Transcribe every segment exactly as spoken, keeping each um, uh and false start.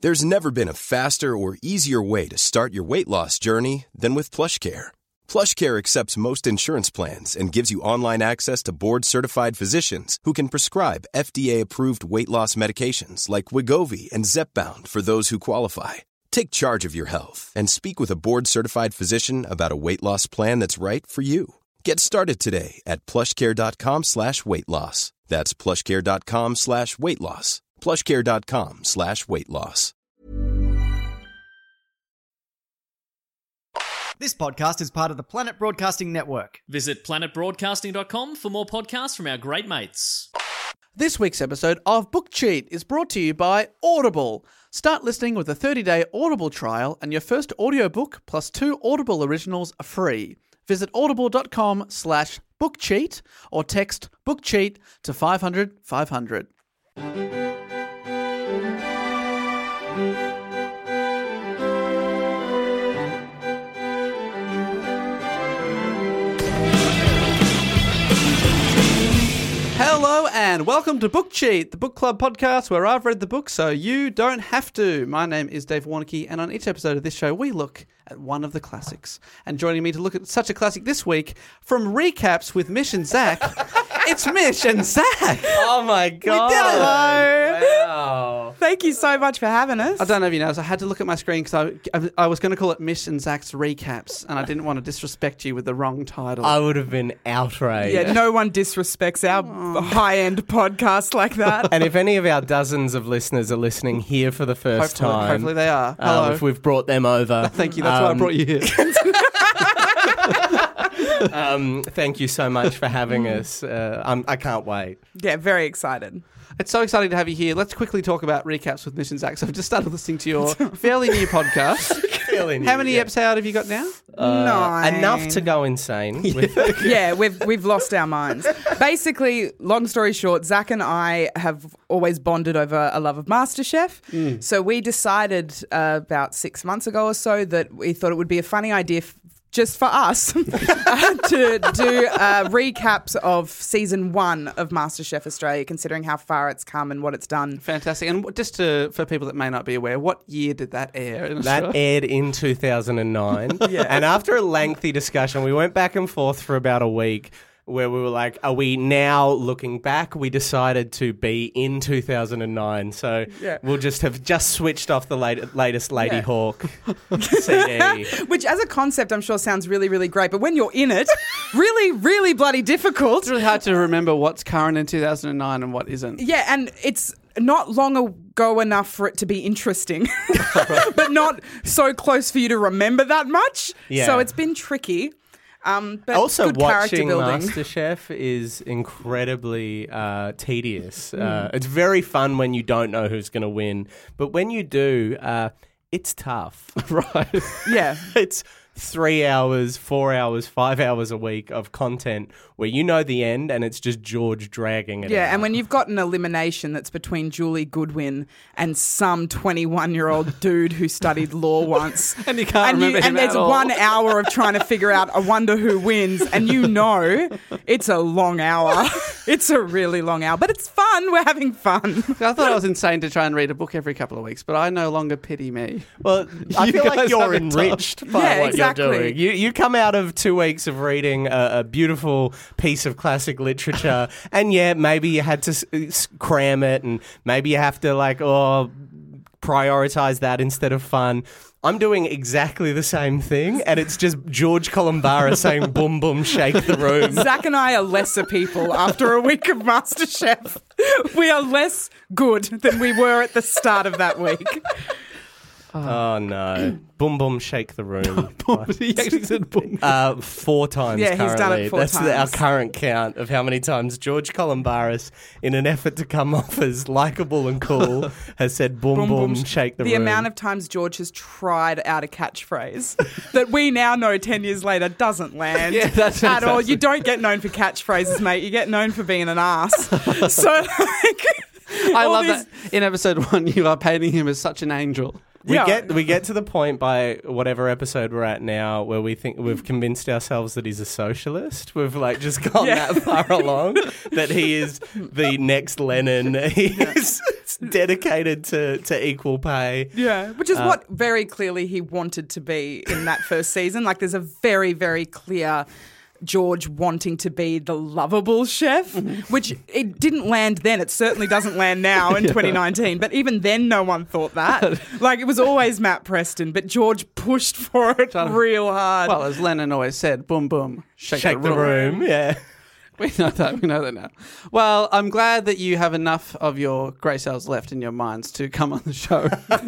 There's never been a faster or easier way to start your weight loss journey than with PlushCare. PlushCare accepts most insurance plans and gives you online access to board-certified physicians who can prescribe F D A-approved weight loss medications like Wegovy and Zepbound for those who qualify. Take charge of your health and speak with a board-certified physician about a weight loss plan that's right for you. Get started today at plushcare.com slash weight loss. That's plushcare.com slash weight loss. plushcare.com slash weight loss. This podcast is part of the Planet Broadcasting Network. Visit planet broadcasting dot com for more podcasts from our great mates. This week's episode of Book Cheat is brought to you by Audible. Start listening with a thirty-day Audible trial and your first audiobook plus two Audible originals are free. Visit audible.com slash bookcheat or text bookcheat to five hundred five hundred. Hello and welcome to Book Cheat, the book club podcast where I've read the book so you don't have to. My name is Dave Warnke, and on each episode of this show we look at one of the classics. And joining me to look at such a classic this week, from recaps with Mish and Zach, it's Mish and Zach. Oh my God. We did it. Hello. Wow. Thank you so much for having us. I don't know if you noticed, I had to look at my screen because I, I, I was going to call it Mish and Zach's Recaps, and I didn't want to disrespect you with the wrong title. I would have been outraged. Yeah, no one disrespects our Oh. high-end podcast like that. And if any of our dozens of listeners are listening here for the first hopefully, time, hopefully they are. Hello. Um, if we've brought them over. Thank you, that's why I um, brought you here. um, thank you so much for having us. Uh, I'm, I can't wait. Yeah, very excited. It's so exciting to have you here. Let's quickly talk about recaps with Mish and Zach. So I've just started listening to your fairly new podcast. Fairly new, How many yeah. episodes have you got now? Uh, Nine. Enough to go insane. With Yeah, we've we've lost our minds. Basically, long story short, Zach and I have always bonded over a love of MasterChef. Mm. So we decided uh, about six months ago or so that we thought it would be a funny idea f- just for us uh, to do uh, recaps of season one of MasterChef Australia, considering how far it's come and what it's done. Fantastic. And just to, for people that may not be aware, what year did that air in Australia? That aired in two thousand nine. Yeah. And after a lengthy discussion, we went back and forth for about a week where we were like, are we now looking back? We decided to be in two thousand nine. So Yeah. we'll just have just switched off the late, latest Lady Yeah. Hawk C D. Which, as a concept, I'm sure sounds really, really great. But when you're in it, really, really bloody difficult. It's really hard to remember what's current in two thousand nine and what isn't. Yeah, and it's not long ago enough for it to be interesting, but not so close for you to remember that much. Yeah. So it's been tricky. Um, but Also, good character watching building. MasterChef is incredibly uh, tedious. Mm. Uh, it's very fun when you don't know who's going to win, but when you do, uh, it's tough. Right. Yeah. It's three hours, four hours, five hours a week of content where you know the end and it's just George dragging it Yeah, out. and when you've got an elimination that's between Julie Goodwin and some twenty-one-year-old dude who studied law once, And you can't remember him and there's at all. one hour of trying to figure out, I wonder who wins, and you know it's a long hour. It's a really long hour, but it's fun. We're having fun. I thought I was insane to try and read a book every couple of weeks, but I no longer pity me. Well, I You feel like guys you're have it tough. enriched by Yeah, what exactly. you're doing. You you come out of two weeks of reading a, a beautiful piece of classic literature, and yeah, maybe you had to s- s- cram it, and maybe you have to like oh prioritize that instead of fun. I'm doing exactly the same thing, and it's just George Columbara saying "boom boom, shake the room." Zach and I are lesser people after a week of MasterChef. We are less good than we were at the start of that week. Oh no, boom boom, shake the room. He actually said boom. Uh, four times Yeah, he's currently. done it four That's the- our times. current count of how many times George Columbaris, in an effort to come off as likeable and cool, has said boom boom, shake the, The room. amount of times George has tried out a catchphrase that we now know ten years later doesn't land Yeah, that's at all. fantastic. You don't get known for catchphrases, mate. You get known for being an ass. So, like, I all love these- that. In episode one, you are painting him as such an angel. We Yeah. get we get to the point by whatever episode we're at now where we think we've convinced ourselves that he's a socialist. We've like just gone Yeah. that far along that he is the next Lenin. He is dedicated to, to equal pay. Yeah, which is Uh, what very clearly he wanted to be in that first season. Like, there's a very, very clear George wanting to be the lovable chef, which it didn't land then. It certainly doesn't land now in twenty nineteen. But even then, no one thought that. Like, it was always Matt Preston, but George pushed for it real hard. Well, as Lennon always said, boom, boom, shake, Shake the room, yeah. We know that. We know that now. Well, I'm glad that you have enough of your grey cells left in your minds to come on the show.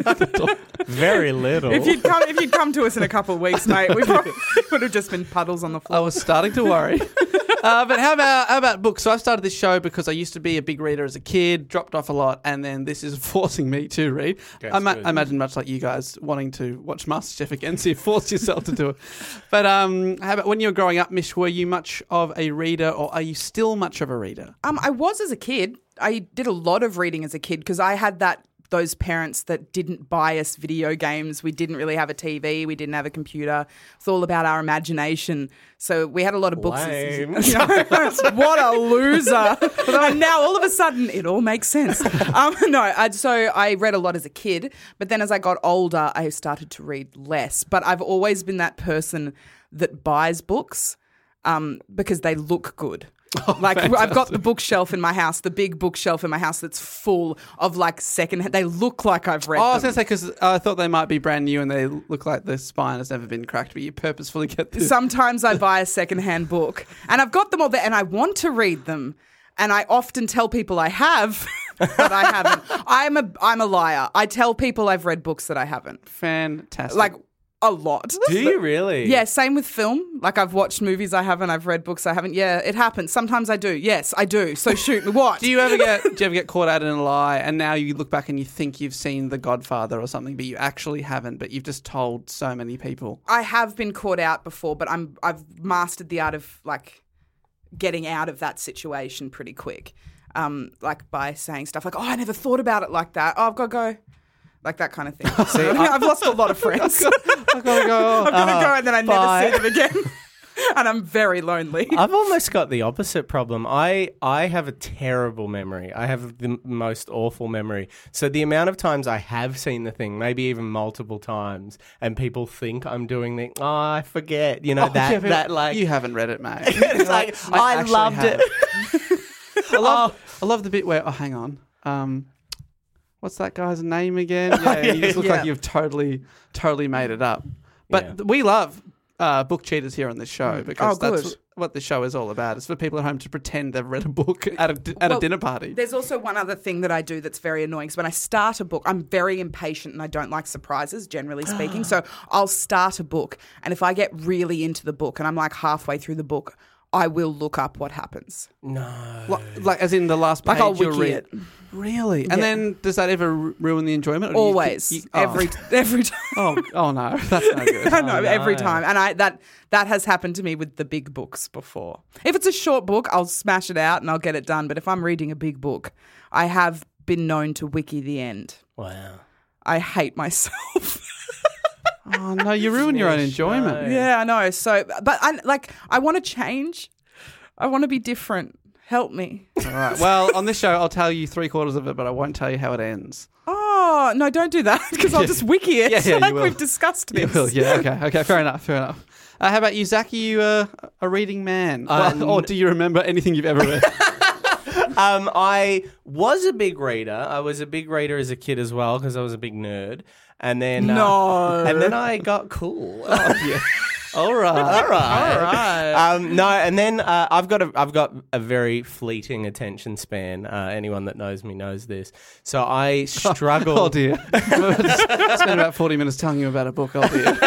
Very little. If you'd come, if you'd come to us in a couple of weeks, mate, we probably would have just been puddles on the I floor. was starting to worry. Uh, but how about how about books? So I started this show because I used to be a big reader as a kid, dropped off a lot, and then this is forcing me to read. Okay, I, ma- good. I imagine much like you guys wanting to watch MasterChef again, so you forced yourself to do it. But um, how about when you were growing up, Mish? Were you much of a reader, or are you still much of a reader? Um, I was as a kid. I did a lot of reading as a kid because I had that those parents that didn't buy us video games. We didn't really have a T V. We didn't have a computer. It's all about our imagination. So we had a lot of books. Lame. You know, what a loser. And now all of a sudden it all makes sense. Um, no, I, so I read a lot as a kid, but then as I got older, I started to read less. But I've always been that person that buys books um, because they look good. Oh, like I've got the bookshelf in my house, the big bookshelf in my house that's full of like second. They look like I've read Oh, I was them. going to say, because I thought they might be brand new and they look like the spine has never been cracked, but you purposefully get this. Sometimes I buy a secondhand book and I've got them all there and I want to read them. And I often tell people I have, but I haven't. I'm a I'm a liar. I tell people I've read books that I haven't. Fantastic. Like a lot. Do you really? Yeah, same with film. Like I've watched movies I haven't, I've read books I haven't. Yeah, it happens. Sometimes I do. Yes, I do. So shoot me. What? Do you ever get do you ever get caught out in a lie and now you look back and you think you've seen The Godfather or something, but you actually haven't, but you've just told so many people? I have been caught out before, but I'm I've mastered the art of like getting out of that situation pretty quick. Um, like by saying stuff like, "Oh, I never thought about it like that. Oh, I've got to go." Like that kind of thing. See, I've lost a lot of friends. I gotta go. I'm going to go and then I never bye. see them again. And I'm very lonely. I've almost got the opposite problem. I, I have a terrible memory. I have the most awful memory. So the amount of times I have seen the thing, maybe even multiple times, and people think I'm doing the, oh, I forget, you know, Oh, that, yeah, but that like... you haven't read it, mate. it's like, I, actually loved have. it. I love, I love the bit where, oh, hang on. Um, what's that guy's name again? Yeah, you just look yeah. like you've totally, totally made it up. But Yeah. th- we love uh, book cheaters here on this show because Oh, that's good. what the show is all about. It's for people at home to pretend they've read a book at a, di- at Well, a dinner party. There's also one other thing that I do that's very annoying. So when I start a book, I'm very impatient and I don't like surprises, generally speaking. So I'll start a book, and if I get really into the book and I'm like halfway through the book, I will look up what happens. No. Like, like as in the last page Like I'll you'll wiki read. it. Really? And Yeah. then does that ever ru- ruin the enjoyment? Or do you Always, think you- oh. every every time. Oh, oh no, that's no good. I know, no. every time. And I that that has happened to me with the big books before. If it's a short book, I'll smash it out and I'll get it done. But if I'm reading a big book, I have been known to wiki the end. Wow. I hate myself. Oh no, you ruin your own enjoyment. Yeah, I know. So, but I like I want to change. I want to be different. Help me. All right. Well, on this show, I'll tell you three quarters of it, but I won't tell you how it ends. Oh, no, don't do that because I'll just wiki it. Yeah, yeah, you like will. we've discussed You this. will, yeah. Okay. Okay. Fair enough. Fair enough. Uh, how about you, Zach? Are you uh, a reading man, Um, well, or do you remember anything you've ever read? Um, I was a big reader. I was a big reader as a kid as well because I was a big nerd. And then, uh, No. and then I got cool. yeah. All right. All right. All right. Um, no, and then uh, I've got a I've got a very fleeting attention span. Uh, anyone that knows me knows this. So I struggle. Oh dear. Spent about forty minutes telling you about a book. Oh dear.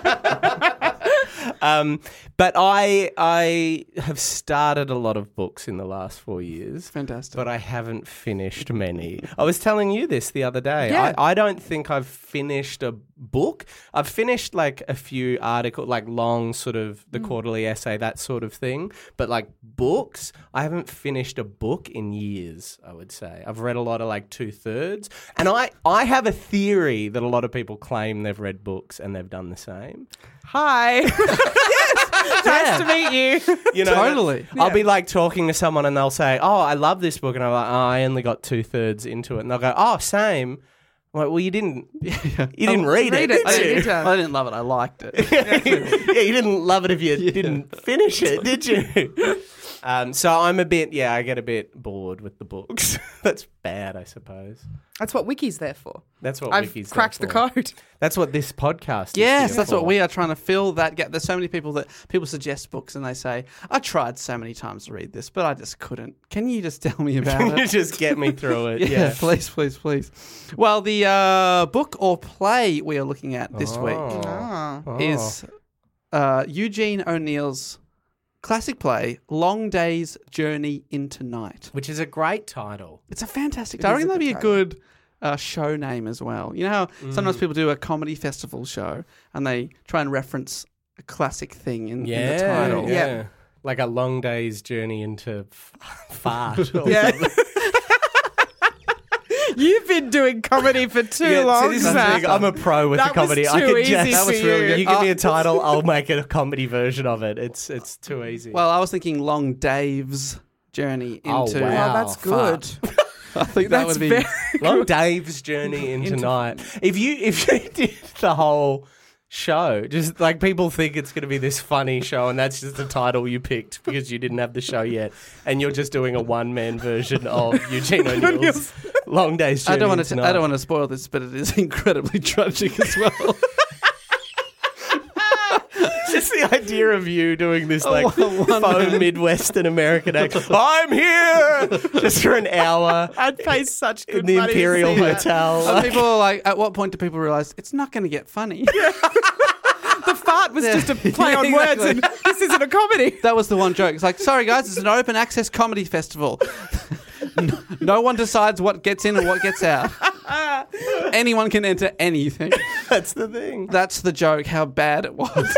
Um, but I I have started a lot of books in the last four years. Fantastic. But I haven't finished many. I was telling you this the other day. Yeah. I, I don't think I've finished a book. I've finished like a few articles, like long sort of the quarterly essay, that sort of thing. But like books, I haven't finished a book in years, I would say. I've read a lot of like two thirds. And I, I have a theory that a lot of people claim they've read books and they've done the same. Hi. Yes. Nice to meet you. You know, Totally. I'll be like talking to someone and they'll say, oh, I love this book. And I'm like, oh, I only got two thirds into it. And they'll go, oh, same. I'm like, well, you didn't, you didn't read, read it, it, did did you? you? I didn't love it. I liked it. Yeah, you didn't love it if you didn't finish it, did you? Um, so I'm a bit, yeah, I get a bit bored with the books. That's bad, I suppose. That's what Wiki's there for. That's what I've Wiki's cracked there the for. code. That's what this podcast is. Yes, here that's for. what we are trying to fill that gap. There's so many people that people suggest books and they say, I tried so many times to read this, but I just couldn't. Can you just tell me about Can it? you just get me through it? Yeah, Yeah. please, please, please. Well, the uh, book or play we are looking at this week Oh. Oh. is uh, Eugene O'Neill's classic play, Long Day's Journey into Night. Which is a great title. It's a fantastic It title. I is a reckon that'd be good a title. good uh, show name as well. You know how sometimes people do a comedy festival show and they try and reference a classic thing in, in the title. Yeah. Yeah. Like a long day's journey into f- fart. Or Yeah. something. You've been doing comedy for too Yeah, long, see, this is the Zach. thing. I'm a pro with That the comedy. was I too could easy just, for That was really you. good. You give me Uh, a title, I'll make it a comedy version of it. It's it's too easy. Well, I was thinking Long Dave's Journey Oh, into wow. Oh, that's good. fart. I think that That's would be... very Long Dave's journey into night. If you if you did the whole show, just like people think it's going to be this funny show, and that's just the title you picked because you didn't have the show yet, and you're just doing a one man version of Eugene O'Neill's Long Day's Journey I don't want into to. Night. I don't want to spoil this, but it is incredibly tragic as well. Just the idea of you doing this like one- one faux man. Midwestern American accent. I'm here just for an hour I'd pay such good in the money to Imperial see that. Hotel. And people are like, at what point do people realise it's not going to get funny? The fart was just a play on Yeah, words, exactly. and this isn't a comedy. That was the one joke. It's like, sorry guys, it's an open access comedy festival. No, no one decides what gets in and what gets out. Anyone can enter anything. That's the thing. That's the joke, how bad it was.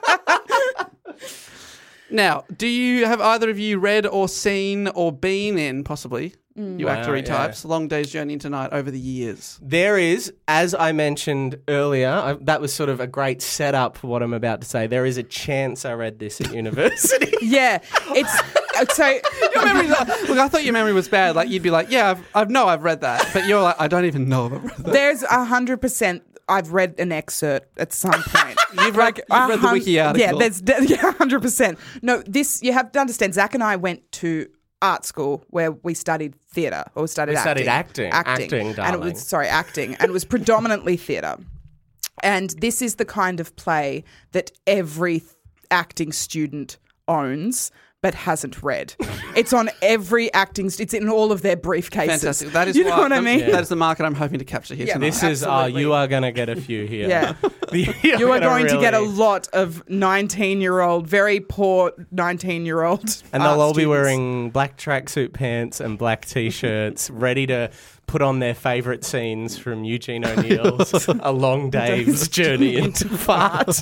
Now, do you have either of you read or seen or been in, possibly, you Wow, actory yeah. types, Long Day's Journey into Night over the years? There is, as I mentioned earlier, I, that was sort of a great setup for what I'm about to say. There is a chance I read this at university. Yeah, it's so. Your memory's like, look, I thought your memory was bad. Like, you'd be like, yeah, I've, I've no, I've read that. But you're like, I don't even know if I've read that. There's a hundred percent. I've read an excerpt at some point. You've read, you've read the a hun- wiki article. Yeah, there's de- yeah, hundred percent. No, this you have to understand. Zach and I went to art school where we studied theatre or studied We acting. studied acting. Acting, and it darling. was sorry, acting, and it was predominantly theatre. And this is the kind of play that every th- acting student owns but hasn't read. It's on every acting. St- it's in all of their briefcases. Fantastic. That is you know why- what I mean. Yeah. That is the market I'm hoping to capture here Yeah. tonight. This is, uh, Absolutely. you are going to get a few here. Yeah. You're You are gonna going to get a really- lot of nineteen-year-old, very poor nineteen-year-old, And they'll art all be students. wearing black tracksuit pants and black t-shirts, ready to put on their favourite scenes from Eugene O'Neill's A Long Day's Journey into Fart.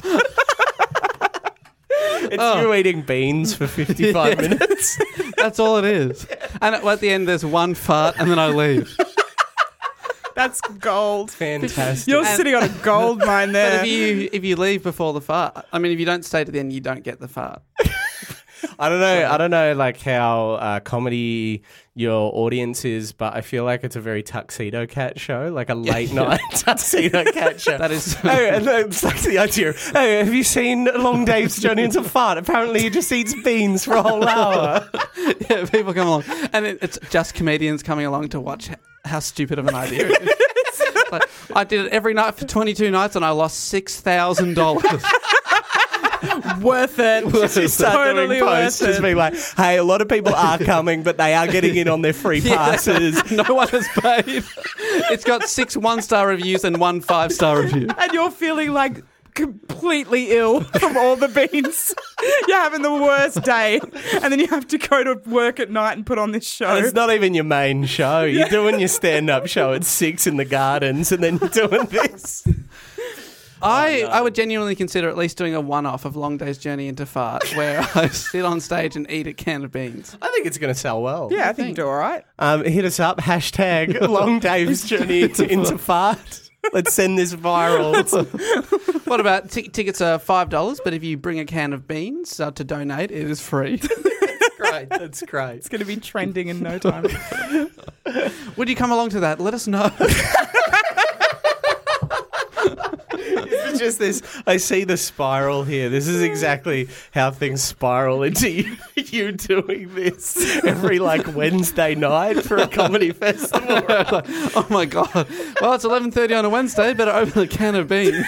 It's Oh. you eating beans for fifty-five minutes. That's all it is. And at, at the end, there's one fart, and then I leave. That's gold. Fantastic. You're sitting on a gold mine But there. if you if you leave before the fart, I mean, if you don't stay to the end, you don't get the fart. I don't know. I don't know, like how uh, comedy your audience is, but I feel like it's a very Tuxedo Cat show, like a late night Tuxedo Cat show. That is- Oh, and it's like the idea. Oh, have you seen Long Dave's Journey into Fart? Apparently, he just eats beans for a whole hour. Yeah, people come along, and it, it's just comedians coming along to watch h- how stupid of an idea it is. Like, I did it every night for twenty-two nights, and I lost six thousand dollars. worth it. Just start Totally doing posts, worth just it. being like, "Hey, a lot of people are coming, but they are getting in on their free passes." No one has paid. It's got six one-star reviews and one five-star review. And you're feeling like completely ill from all the beans. You're having the worst day, and then you have to go to work at night and put on this show. And it's not even your main show. You're doing your stand-up show at six in the Gardens, and then you're doing this. I, Oh, no. I would genuinely consider at least doing a one-off of Long Day's Journey into Fart, where I sit on stage and eat a can of beans. I think it's going to sell well. Yeah, I think you do all right. Um, hit us up, hashtag Long Dave's Journey into Fart. Let's send this viral. What about t- tickets are five dollars, but if you bring a can of beans uh, to donate, it is free. Great, that's great. It's going to be trending in no time. Would you come along to that? Let us know. It's just this. I see the spiral here. This is exactly how things spiral into you, you doing this every like Wednesday night for a comedy festival. Like, oh my god! Well, it's eleven thirty on a Wednesday. Better open a can of beans.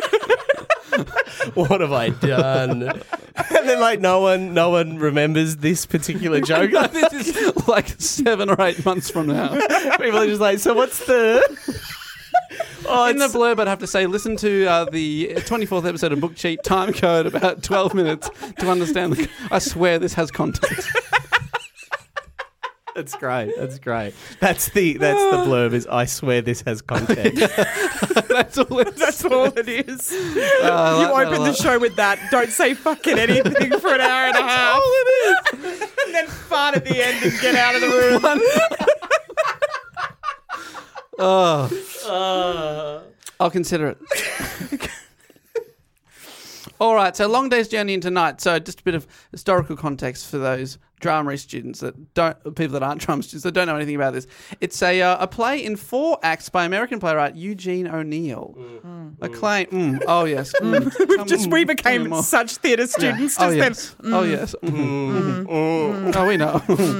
What have I done? And then like no one, no one remembers this particular joke. This is like seven or eight months from now. People are just like, so what's the? Oh, In the it's- blurb, I'd have to say, listen to uh, the twenty-fourth episode of Book Cheat, time code about twelve minutes to understand. The, I swear this has context. That's great. That's great. That's the that's the blurb. Is I swear this has context. That's all it is. That's all it is. Uh, I You like that a open the lot. show with that. Don't say fucking anything for an hour and a half. all it is. And then fart at the end and get out of the room. Oh, uh, I'll consider it. All right, so Long Day's Journey into Night. So just a bit of historical context for those drama students that don't, people that aren't drama students that don't know anything about this. It's a uh, a play in four acts by American playwright Eugene O'Neill. Mm. Acclaim. Mm. Oh yes. Mm. Tell Just me- we tell me became more. such theatre students. Oh Just yes. Oh yes. Mm. Mm. Oh, we know.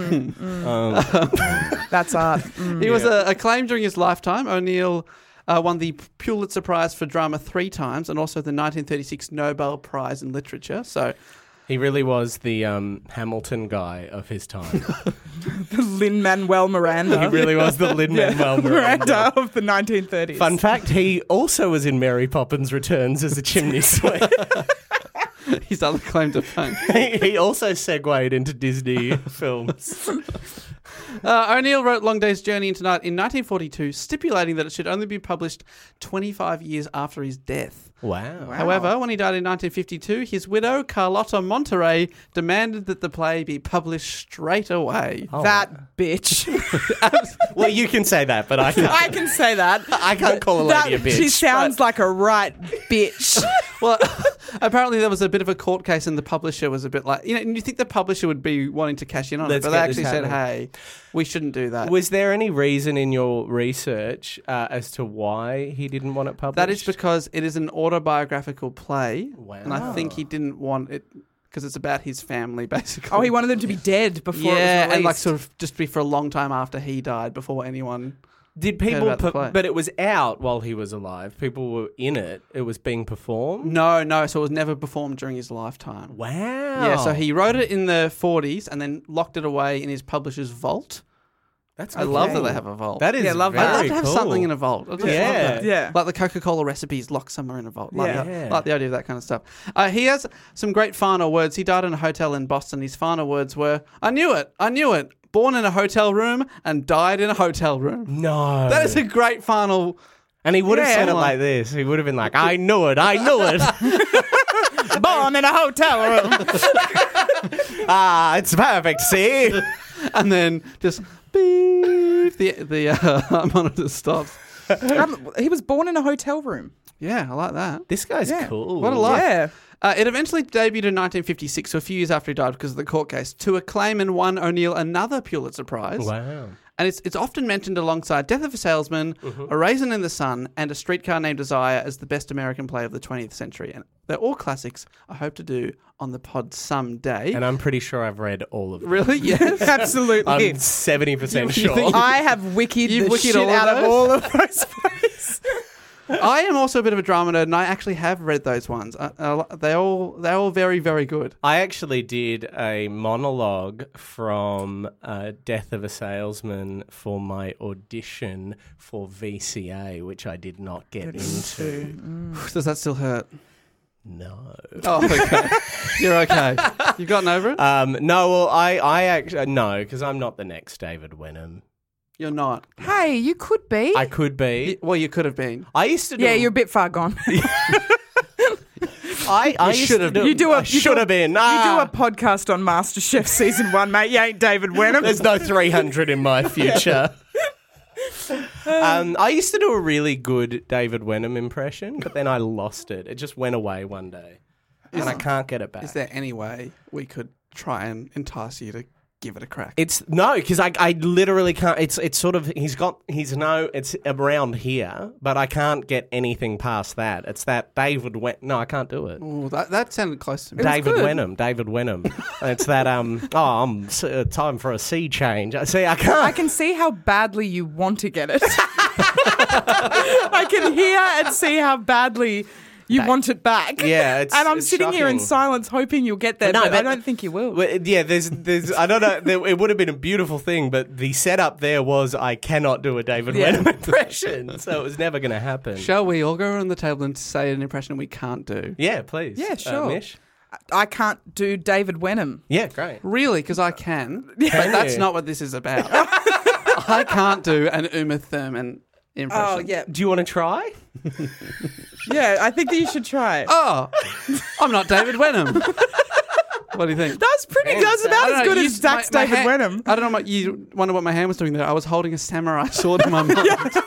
um, That's art. He was uh, acclaimed during his lifetime. O'Neill uh, won the Pulitzer Prize for Drama three times and also the nineteen thirty-six Nobel Prize in Literature. So he really was the um, Hamilton guy of his time. Lin-Manuel Miranda. He really was the Lin-Manuel Miranda. Miranda of the nineteen thirties. Fun fact, he also was in Mary Poppins Returns as a chimney sweep. his other claim to fame. he, he also segued into Disney films. Uh, O'Neill wrote Long Day's Journey into Night in nineteen forty-two, stipulating that it should only be published twenty-five years after his death. Wow. However, when he died in nineteen fifty-two, his widow, Carlotta Monterey, demanded that the play be published straight away. Oh, That bitch. well, you can say that, but I can't. I can say that. I can't call a That- lady a bitch. She sounds like a right bitch. Well, apparently there was a bit of a court case and the publisher was a bit like, you know, and you think the publisher would be wanting to cash in on Let's it, but they get this actually said, happening. hey, we shouldn't do that. Was there any reason in your research uh, as to why he didn't want it published? That is because it is an autobiographical play. Wow. And I think he didn't want it because it's about his family, basically. Oh, he wanted them to be dead before it was yeah, released. and like sort of just be for a long time after he died, before anyone... Did Heard people, about the pu- play. but it was out while he was alive. People were in it. It was being performed. No, no, so it was never performed during his lifetime. Wow. Yeah, so he wrote it in the forties and then locked it away in his publisher's vault. That's I love that cool. they have a vault. That is Yeah, love very that. I'd love to have cool. something in a vault. I just love Yeah. that. Yeah. Like the Coca-Cola recipes locked somewhere in a vault. Like, Yeah. the, like the idea of that kind of stuff. Uh, he has some great final words. He died in a hotel in Boston. His final words were, I knew it, I knew it. Born in a hotel room and died in a hotel room. No. That is a great final... And he would have Yeah. said it like this. He would have been like, I knew it, I knew it. Born in a hotel room. ah, it's perfect, see? And then just beep, the, the uh, monitor stops. um, he was born in a hotel room. Yeah, I like that. This guy's Yeah. cool. What a life. Yeah. Uh, it eventually debuted in nineteen fifty-six, so a few years after he died because of the court case, to acclaim and won O'Neill another Pulitzer Prize. Wow. And it's it's often mentioned alongside Death of a Salesman, A Raisin in the Sun, and A Streetcar Named Desire as the best American play of the twentieth century. And they're all classics I hope to do on the pod someday. And I'm pretty sure I've read all of them. Really? Yes. Absolutely. I'm seventy percent You- you sure. think- I have wikied You've the wikied shit all of out of those? all of those plays. I am also a bit of a drama nerd, and I actually have read those ones. Uh, uh, they all they're all very, very good. I actually did a monologue from uh, Death of a Salesman for my audition for V C A, which I did not get into. Does that still hurt? No. Oh, okay. You're okay. You've gotten over it? Um, no, well, I, I actually, no, because I'm not the next David Wenham. You're not. Hey, you could be. I could be. Well, you could have been. I used to do yeah, you're a bit far gone. I, I used should to have do, done- You do a- I you do should a- have been. You do Ah. a podcast on MasterChef season one, mate. You ain't David Wenham. There's no three hundred in my future. um, I used to do a really good David Wenham impression, but then I lost it. It just went away one day. And I can't get it back. Is there any way we could try and entice you to give it a crack? It's no, because I, I literally can't. It's it's sort of he's got he's no. It's around here, but I can't get anything past that. It's that David Wen. No, I can't do it. Ooh, that, that sounded close to me. David good. Wenham. David Wenham. It's that um. Oh, I'm s- uh, time for a sea change. I see. I can't. I can see how badly you want to get it. I can hear and see how badly you want it back. Yeah, it's- and I'm it's sitting here in shocking. silence, hoping you'll get there. No, but, I but- don't think you will. Well, yeah, there's, there's, I don't know. There, it would have been a beautiful thing, but the setup there was I cannot do a David Yeah. Wenham impression, so it was never going to happen. Shall we all go around the table and say an impression we can't do? Yeah, please. Yeah, Uh, sure. Mish? I can't do David Wenham. Yeah, great. Really? Because I can. Can But that's you? not what this is about. I can't do an Uma Thurman impression. Oh, yeah. Do you want to try? Yeah, I think that you should try it. Oh, I'm not David Wenham. What do you think? That's pretty good. That's I about don't as know, good you as s- Zach's my- my David hand- Wenham. I don't know what you wonder what my hand was doing there. I was holding a samurai sword in my mouth.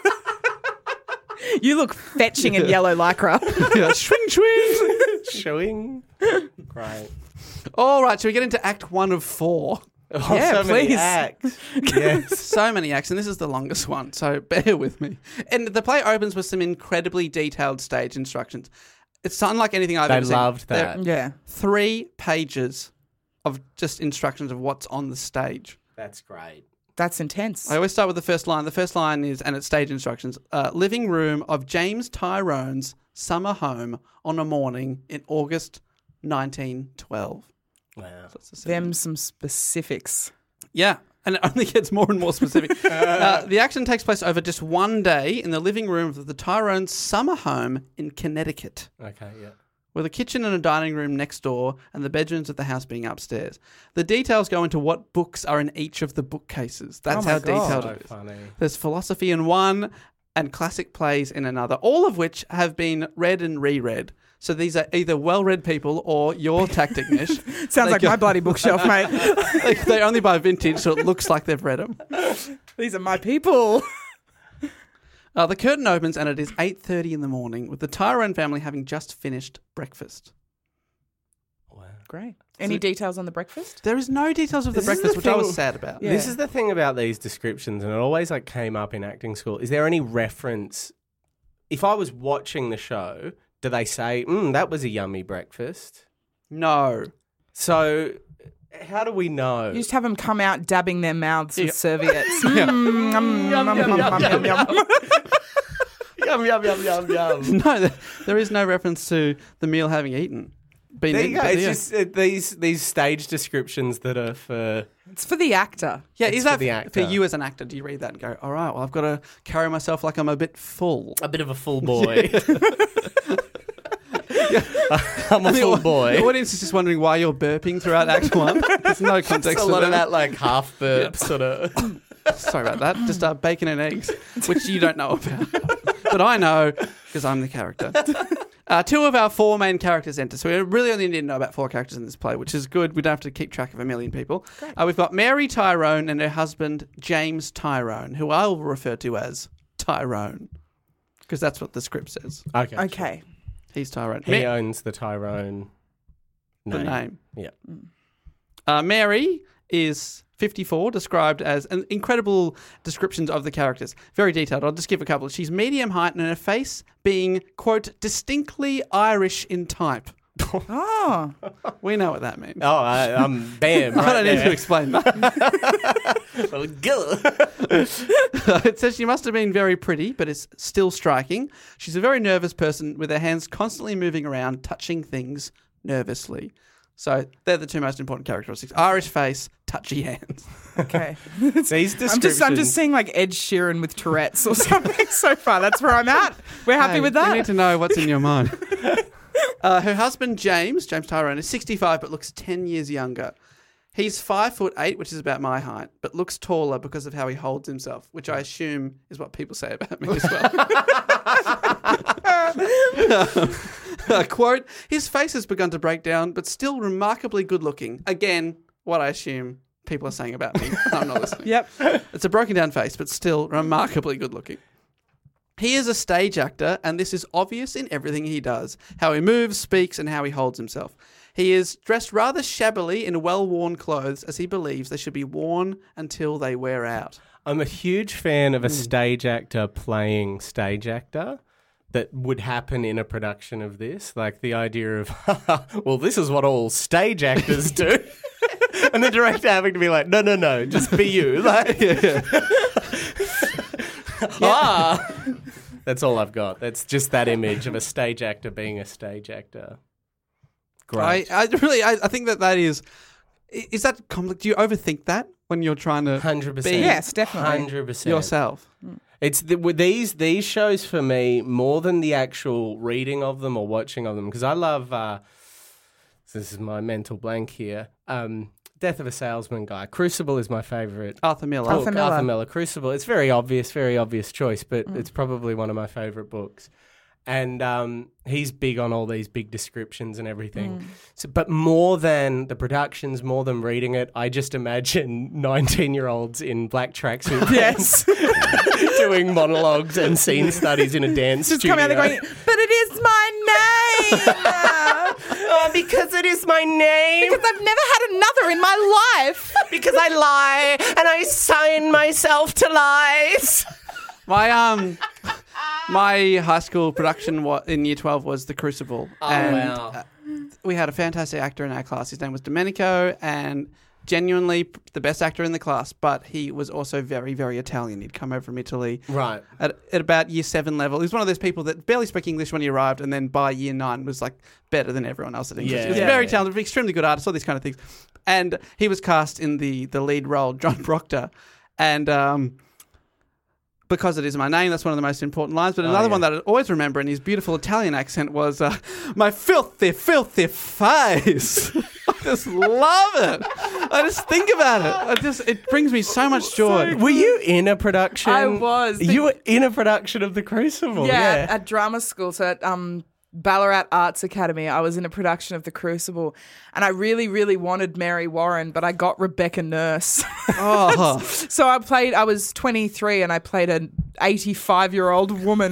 You look fetching in yellow lycra. Yeah, swing, swing. Showing. Great. All right, shall we get into Act One of four? Oh, Yeah, so many please. acts. Yes. So many acts, and this is the longest one, so bear with me. And the play opens with some incredibly detailed stage instructions. It's unlike anything I've They ever seen. loved They're that. Yeah. Three pages of just instructions of what's on the stage. That's great. That's intense. I always start with the first line. The first line is, and it's stage instructions, uh, living room of James Tyrone's summer home on a morning in August nineteen twelve. Wow. That's the setting. Them some specifics. Yeah, and it only gets more and more specific. uh, the action takes place over just one day in the living room of the Tyrone's summer home in Connecticut, Okay, yeah. with a kitchen and a dining room next door and the bedrooms of the house being upstairs. The details go into what books are in each of the bookcases. That's Oh my how God. detailed So it is. funny. There's philosophy in one and classic plays in another, all of which have been read and reread. So these are either well-read people or your tactic, Nish. Sounds They like go- my bloody bookshelf, mate. they, they only buy vintage, so it looks like they've read them. These are my people. Uh, the curtain opens and it is eight thirty in the morning with the Tyrone family having just finished breakfast. Wow. Great. Any details on the breakfast? There is no details of the This is breakfast, the which I was thing- sad about. Yeah. This is the thing about these descriptions, and it always like came up in acting school. Is there any reference? If I was watching the show, do they say, mm, that was a yummy breakfast? No. So how do we know? You just have them come out dabbing their mouths Yeah. with serviettes. Mm, yum, yum, yum, yum, yum, yum, yum. yum, yum, yum, yum, yum. No, there, there is no reference to the meal having eaten. Been There you eaten, go. but It's yeah. just uh, these these stage descriptions that are for. It's for the actor. Yeah, it's is for that the for actor. you as an actor? Do you read that and go, all right, well, I've got to carry myself like I'm a bit full? A bit of a full boy. I'm a The full au- boy. The audience is just wondering why you're burping throughout Act One. There's no context It's a to lot of that. that like half burp sort of. Sorry about that. Just uh, bacon and eggs, which you don't know about. But I know because I'm the character. Uh, two of our four main characters enter. So we really only need to know about four characters in this play, which is good. We don't have to keep track of a million people. Uh, we've got Mary Tyrone and her husband, James Tyrone, who I will refer to as Tyrone because that's what the script says. Okay. Okay. He's Tyrone. He Ma- owns the Tyrone the name. name. Yeah. Uh, Mary is fifty-four, described as an incredible descriptions of the characters. Very detailed. I'll just give a couple. She's medium height and her face being, quote, distinctly Irish in type. Oh. We know what that means. Oh, I, I'm bam. I Right don't need to there. explain that. Well, go. It says she must have been very pretty, but it's still striking. She's a very nervous person with her hands constantly moving around, touching things nervously. So they're the two most important characteristics. Irish face, touchy hands. Okay. These descriptions. I'm just I'm just seeing like Ed Sheeran with Tourette's or something so far. That's where I'm at. We're happy Hey, with We that. need to know what's in your mind. Uh, her husband, James, James Tyrone, is sixty-five but looks ten years younger. He's five foot eight, which is about my height, but looks taller because of how he holds himself, which I assume is what people say about me as well. uh, quote, his face has begun to break down, but still remarkably good looking. Again, what I assume people are saying about me. I'm not listening. Yep. It's a broken down face, but still remarkably good looking. He is a stage actor, and this is obvious in everything he does, how he moves, speaks, and how he holds himself. He is dressed rather shabbily in well-worn clothes, as he believes they should be worn until they wear out. I'm a huge fan of a stage actor playing stage actor. That would happen in a production of this, like the idea of, well, this is what all stage actors do. And the director having to be like, no, no, no, just be you. Like, ah, that's all I've got. That's just that image of a stage actor being a stage actor. Great. I, I really, I, I think that that is, is that complex? Do you overthink that when you're trying to one hundred percent. be Yes, definitely. one hundred percent. yourself? It's the, with these these shows for me more than the actual reading of them or watching of them, because I love. Uh, this is my mental blank here. Um, Death of a Salesman guy. Crucible is my favourite. Arthur Miller. Arthur book. Miller. Arthur Miller. Crucible. It's very obvious, very obvious choice, but Mm. it's probably one of my favourite books. And um, he's big on all these big descriptions and everything. Mm. So, but more than the productions, more than reading it, I just imagine nineteen-year-olds in black tracksuit Yes. doing monologues and scene studies in a dance Just studio. coming out there going, but it is my name. oh, because it is my name. Because I've never had another in my life. Because I lie and I sign myself to lies. My um, my high school production wa- in year twelve was The Crucible. Oh, and, wow. uh, we had a fantastic actor in our class. His name was Domenico, and genuinely p- the best actor in the class, but he was also very, very Italian. He'd come over from Italy. Right. At, at about year seven level. He was one of those people that barely spoke English when he arrived, and then by year nine was like better than everyone else at English. Yeah. He was Yeah. very talented, extremely good artist, all these kind of things. And he was cast in the the lead role, John Proctor. And um, because it is my name, that's one of the most important lines. But another yeah. one that I always remember in his beautiful Italian accent was, uh, my filthy, filthy face. I just love it. I just think about it. I just It brings me so much joy. Were you in a production? I was. You were in a production of The Crucible. Yeah, Yeah. at, at drama school. So at um, Ballarat Arts Academy, I was in a production of The Crucible. And I really, really wanted Mary Warren, but I got Rebecca Nurse. Oh. So I played, I was twenty-three and I played an eighty-five-year-old woman.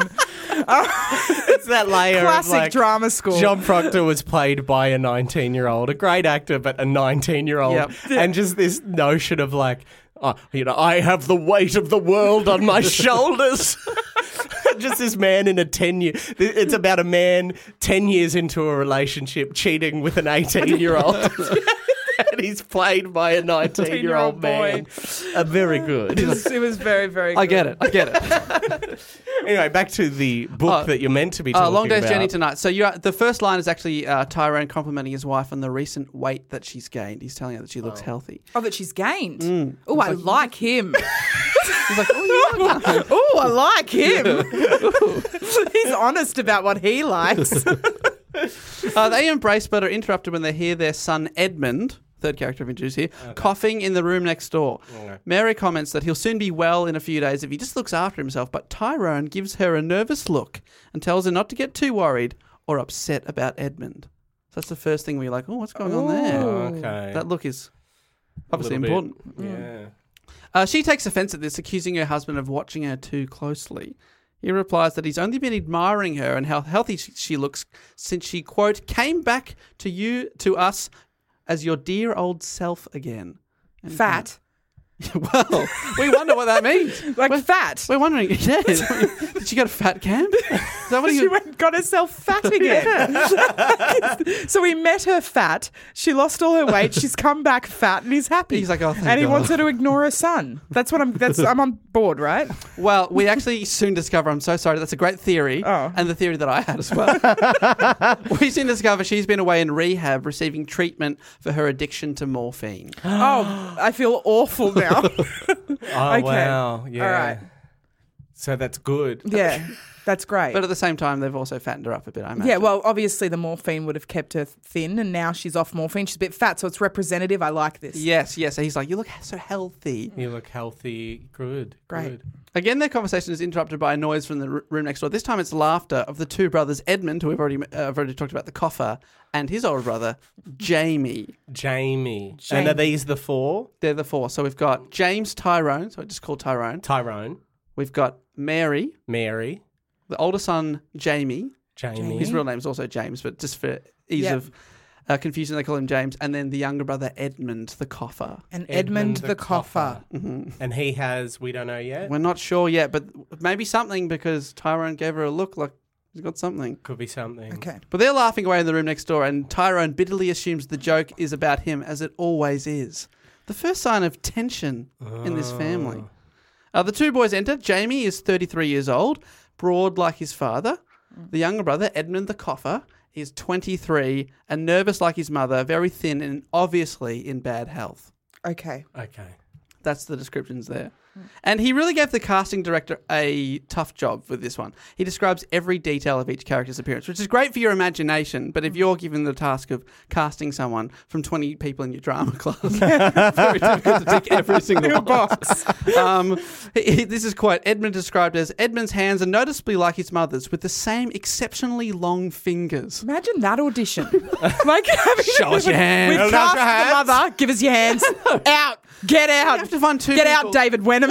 It's that layer Classic of like, drama school. John Proctor was played by a nineteen-year-old, a great actor, but a nineteen-year-old. Yep. And just this notion of like, oh, you know, I have the weight of the world on my shoulders. Just this man in a ten-year... It's about a man ten years into a relationship cheating with an eighteen-year-old. And he's played by a nineteen-year-old man. Uh, very good. It was, it was very, very good. I get it. I get it. Anyway, back to the book Oh, that you're meant to be Uh, talking Long Day's about. Journey Tonight. So you the first line is actually uh, Tyrone complimenting his wife on the recent weight that she's gained. He's telling her that she looks healthy. Oh, that she's gained. Mm. Oh, I like him. He's like, oh, Oh, I like him. He's honest about what he likes. uh, they embrace but are interrupted when they hear their son Edmund, third character of introduced here, coughing in the room next door. Okay. Mary comments that he'll soon be well in a few days if he just looks after himself, but Tyrone gives her a nervous look and tells her not to get too worried or upset about Edmund. So that's the first thing where you're like, oh, what's going on there? Okay. That look is obviously Little bit. important. Yeah. Uh, she takes offence at this, accusing her husband of watching her too closely. He replies that he's only been admiring her and how healthy she, she looks since she, quote, came back to you, to us, as your dear old self again. And, Fat. uh, well, we wonder what that means. Like we're, fat. We're wondering, yeah, did she go to fat camp? Is that what She you, went and got herself fat again. So he met her fat. She lost all her weight. She's come back fat, and he's happy. He's like, oh, thank and he God. wants her to ignore her son. That's what I'm. That's I'm on board, right? Well, we actually soon discover, I'm so sorry, that's a great theory, Oh. and the theory that I had as well. We soon discover she's been away in rehab receiving treatment for her addiction to morphine. Oh, I feel awful now. Oh, Okay. wow. Yeah. All right. So that's good. Yeah. That's great. But at the same time, they've also fattened her up a bit, I imagine. Yeah, well, obviously the morphine would have kept her thin, and now she's off morphine. She's a bit fat, so it's representative. I like this. Yes, yes. So he's like, you look so healthy. You look healthy. Good. Great. Good. Again, their conversation is interrupted by a noise from the r- room next door. This time it's laughter of the two brothers, Edmund, who we've already, uh, I've already talked about, the coffer, and his older brother, Jamie. Jamie. Jamie. And are these the four? They're the four. So we've got James Tyrone, so I just called Tyrone. Tyrone, We've got Mary, Mary, the older son, Jamie. Jamie. His real name's also James, but just for ease Yep. of uh, confusion, they call him James. And then the younger brother, Edmund, the coffer. And Edmund, the, coffer. And he has, we don't know yet. We're not sure yet, but maybe something because Tyrone gave her a look like he's got something. Could be something. Okay. But they're laughing away in the room next door, and Tyrone bitterly assumes the joke is about him, as it always is. The first sign of tension in this family. Uh, the two boys enter. Jamie is thirty-three years old, broad like his father. The younger brother, Edmund the coffer, is twenty-three and nervous like his mother, very thin and obviously in bad health. Okay. Okay. That's the descriptions there. And he really gave the casting director a tough job with this one. He describes every detail of each character's appearance, which is great for your imagination, but if you're given the task of casting someone from twenty people in your drama class, it's very difficult to tick every single box. Um, he- he- this is quite Edmund described as, Edmund's hands are noticeably like his mother's, with the same exceptionally long fingers. Imagine that audition. Like having Show us your hands. We Show us cast your hands. the mother. Give us your hands. Out. Get out. You have to find two Get people. out, David Wenham.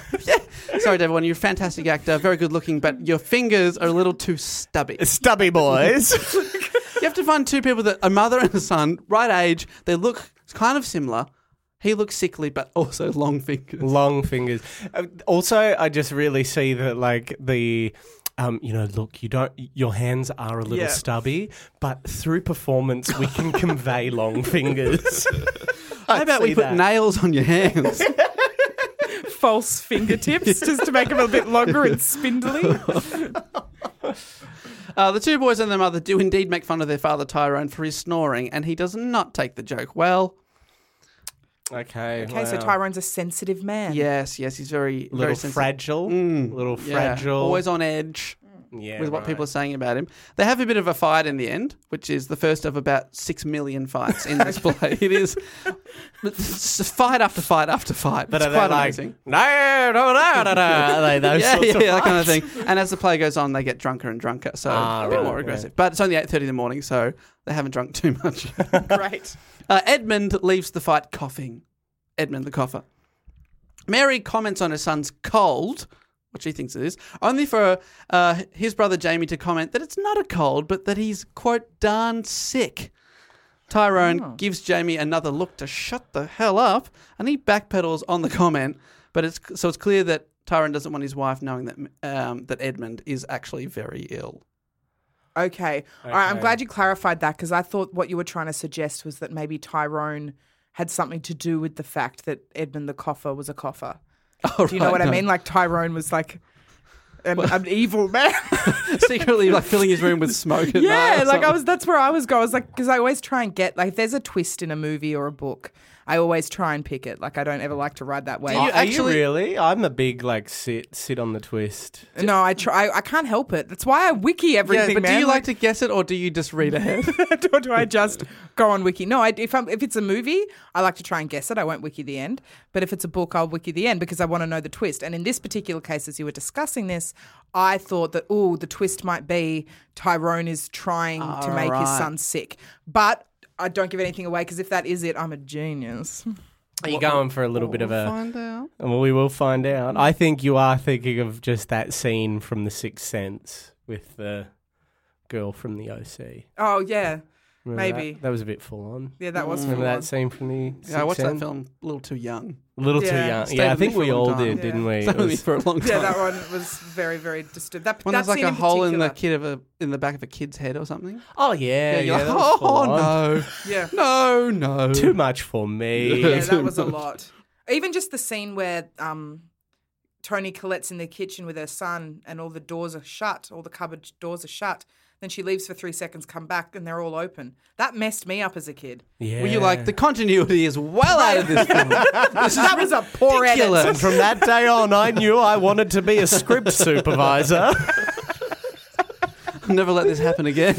Sorry, David, you're a fantastic actor, very good looking, but your fingers are a little too stubby. Stubby boys. You have to find two people that a mother and a son, right age, they look kind of similar. He looks sickly, but also long fingers. Long fingers. Uh, Also, I just really see that, like, the... Um, you know, look, you don't. Your hands are a little Yeah. stubby, but through performance, we can convey long fingers. How about we put nails on your hands? False fingertips just to make them a bit longer and spindly. Uh, the two boys and their mother do indeed make fun of their father Tyrone for his snoring, and he does not take the joke well. Okay. Okay, so wow. Tyrone's a sensitive man. Yes, yes, he's very, little very sensitive. fragile, Mm, little Yeah, fragile, always on edge yeah, with what right. people are saying about him. They have a bit of a fight in the end, which is the first of about six million fights in this play. It is it's fight after fight after fight. But it's are they quite like, amazing. no, no, no, no, no? Are they those Yeah, sorts yeah, of yeah, that kind of fights? thing. And as the play goes on, they get drunker and drunker, so Ah, a bit right, more yeah. aggressive. But it's only eight thirty in the morning, so they haven't drunk too much. Great. Uh, Edmund leaves the fight coughing. Edmund the coffer. Mary comments on her son's cold, what she thinks it is, only for uh, his brother Jamie to comment that it's not a cold, but that he's, quote, darn sick. Tyrone Oh. gives Jamie another look to shut the hell up, and he backpedals on the comment, but it's so it's clear that Tyrone doesn't want his wife knowing that um, that Edmund is actually very ill. Okay. All right, I'm Okay. glad you clarified that because I thought what you were trying to suggest was that maybe Tyrone had something to do with the fact that Edmund the coffer was a coffer. Oh, Do you know right, what I no. mean? Like Tyrone was like an, an evil man. Secretly, like filling his room with smoke. At night Yeah, or like I something. was. That's where I was going. I was like, because I always try and get like, if there's a twist in a movie or a book, I always try and pick it. Like I don't ever like to ride that way. Do you Are actually- you really? I'm a big like sit sit on the twist. No, I try. I can't help it. That's why I wiki everything. Yeah, but man. do you like to guess it or do you just read ahead? or do I just go on wiki? No, I, if I'm, if it's a movie, I like to try and guess it. I won't wiki the end. But if it's a book, I'll wiki the end because I want to know the twist. And in this particular case, as you were discussing this, I thought that, oh, the twist might be Tyrone is trying to make his right. son sick. But I don't give anything away because if that is it, I'm a genius. Are you going for a little bit of We'll a? find out. Well, we will find out. I think you are thinking of just that scene from The Sixth Sense with the girl from the O C. Oh, yeah. Remember Maybe. that? That was a bit full on. Yeah, that was Remember full on. that scene from the Sixth Yeah, I watched that Sense? film a little too young. A little Yeah. too young. Stayed Yeah, I with me think for a we long all time. did, Yeah. didn't we? Stayed It with me was- for a long time. Yeah, that one was very, very disturbing. That, When that there's like scene a in hole in the particular- kid of a in the back of a kid's head or something. Oh yeah, yeah. you're like, that was full oh on. no, Yeah. no, no. Too much for me. Yeah, that was a lot. Even just the scene where um, Tony Collette's in the kitchen with her son and all the doors are shut, all the cupboard doors are shut. Then she leaves for three seconds, come back, and they're all open. That messed me up as a kid. Yeah. Were you like, the continuity is well out of this film? This That was a poor edit. And from that day on, I knew I wanted to be a script supervisor. I'll never let this happen again.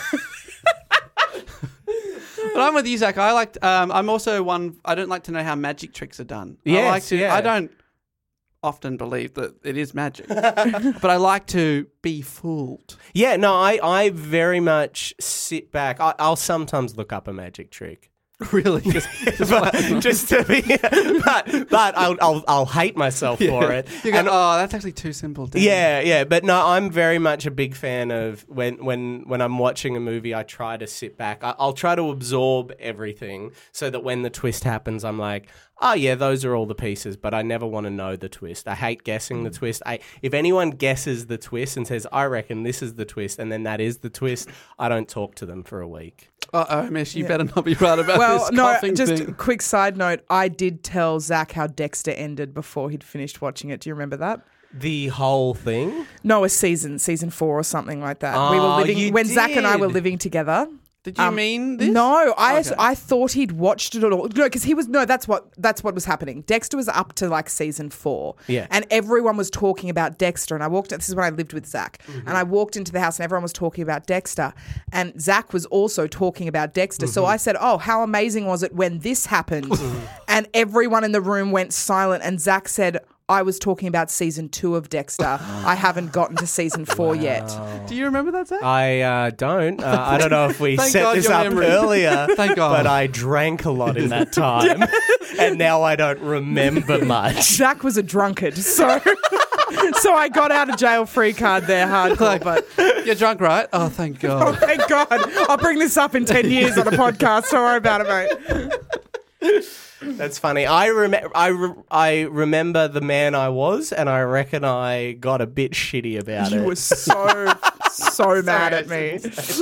But I'm with you, Zach. I like. Um, I'm also one. I don't like to know how magic tricks are done. Yes, I like to. yeah. I don't often believe that it is magic, but I like to be fooled. Yeah, no, I, I very much sit back. I, I'll sometimes look up a magic trick. Really, but, just to be, but but I'll I'll, I'll hate myself for it. You go, And- oh, that's actually too simple. Damn. Yeah, yeah, but no, I'm very much a big fan of when when when I'm watching a movie, I try to sit back. I, I'll try to absorb everything so that when the twist happens, I'm like, oh yeah, those are all the pieces. But I never want to know the twist. I hate guessing the twist. I if anyone guesses the twist and says, I reckon this is the twist, and then that is the twist, I don't talk to them for a week. Uh oh, Mish, you better not be right about Well, this no, coughing just thing. a quick side note. I did tell Zach how Dexter ended before he'd finished watching it. Do you remember that? The whole thing. No, a season, season four or something like that. we were Oh, living you when Zach and I were did. living together. Did you Um, mean this? No, I Okay. I thought he'd watched it all. No, because he was no. That's what that's what was happening. Dexter was up to like season four, Yeah. and everyone was talking about Dexter. And I walked. This is when I lived with Zach, Mm-hmm. and I walked into the house, and everyone was talking about Dexter, and Zach was also talking about Dexter. So Mm-hmm. I said, "Oh, how amazing was it when this happened?" And everyone in the room went silent, and Zach said, I was talking about season two of Dexter. I haven't gotten to season four yet. Do you remember that, Zach? I uh, don't. Uh, I don't know if we Thank set God this your up memory. earlier. Thank God. But I drank a lot in that time, and now I don't remember much. Zach was a drunkard, so so I got out a jail free card there, hardcore. But You're drunk, right? Oh, thank God. thank God, I'll bring this up in ten years on a podcast. Don't worry about it, mate. That's funny. I rem- I, re- I remember the man I was, and I reckon I got a bit shitty about You it. were so so mad at me.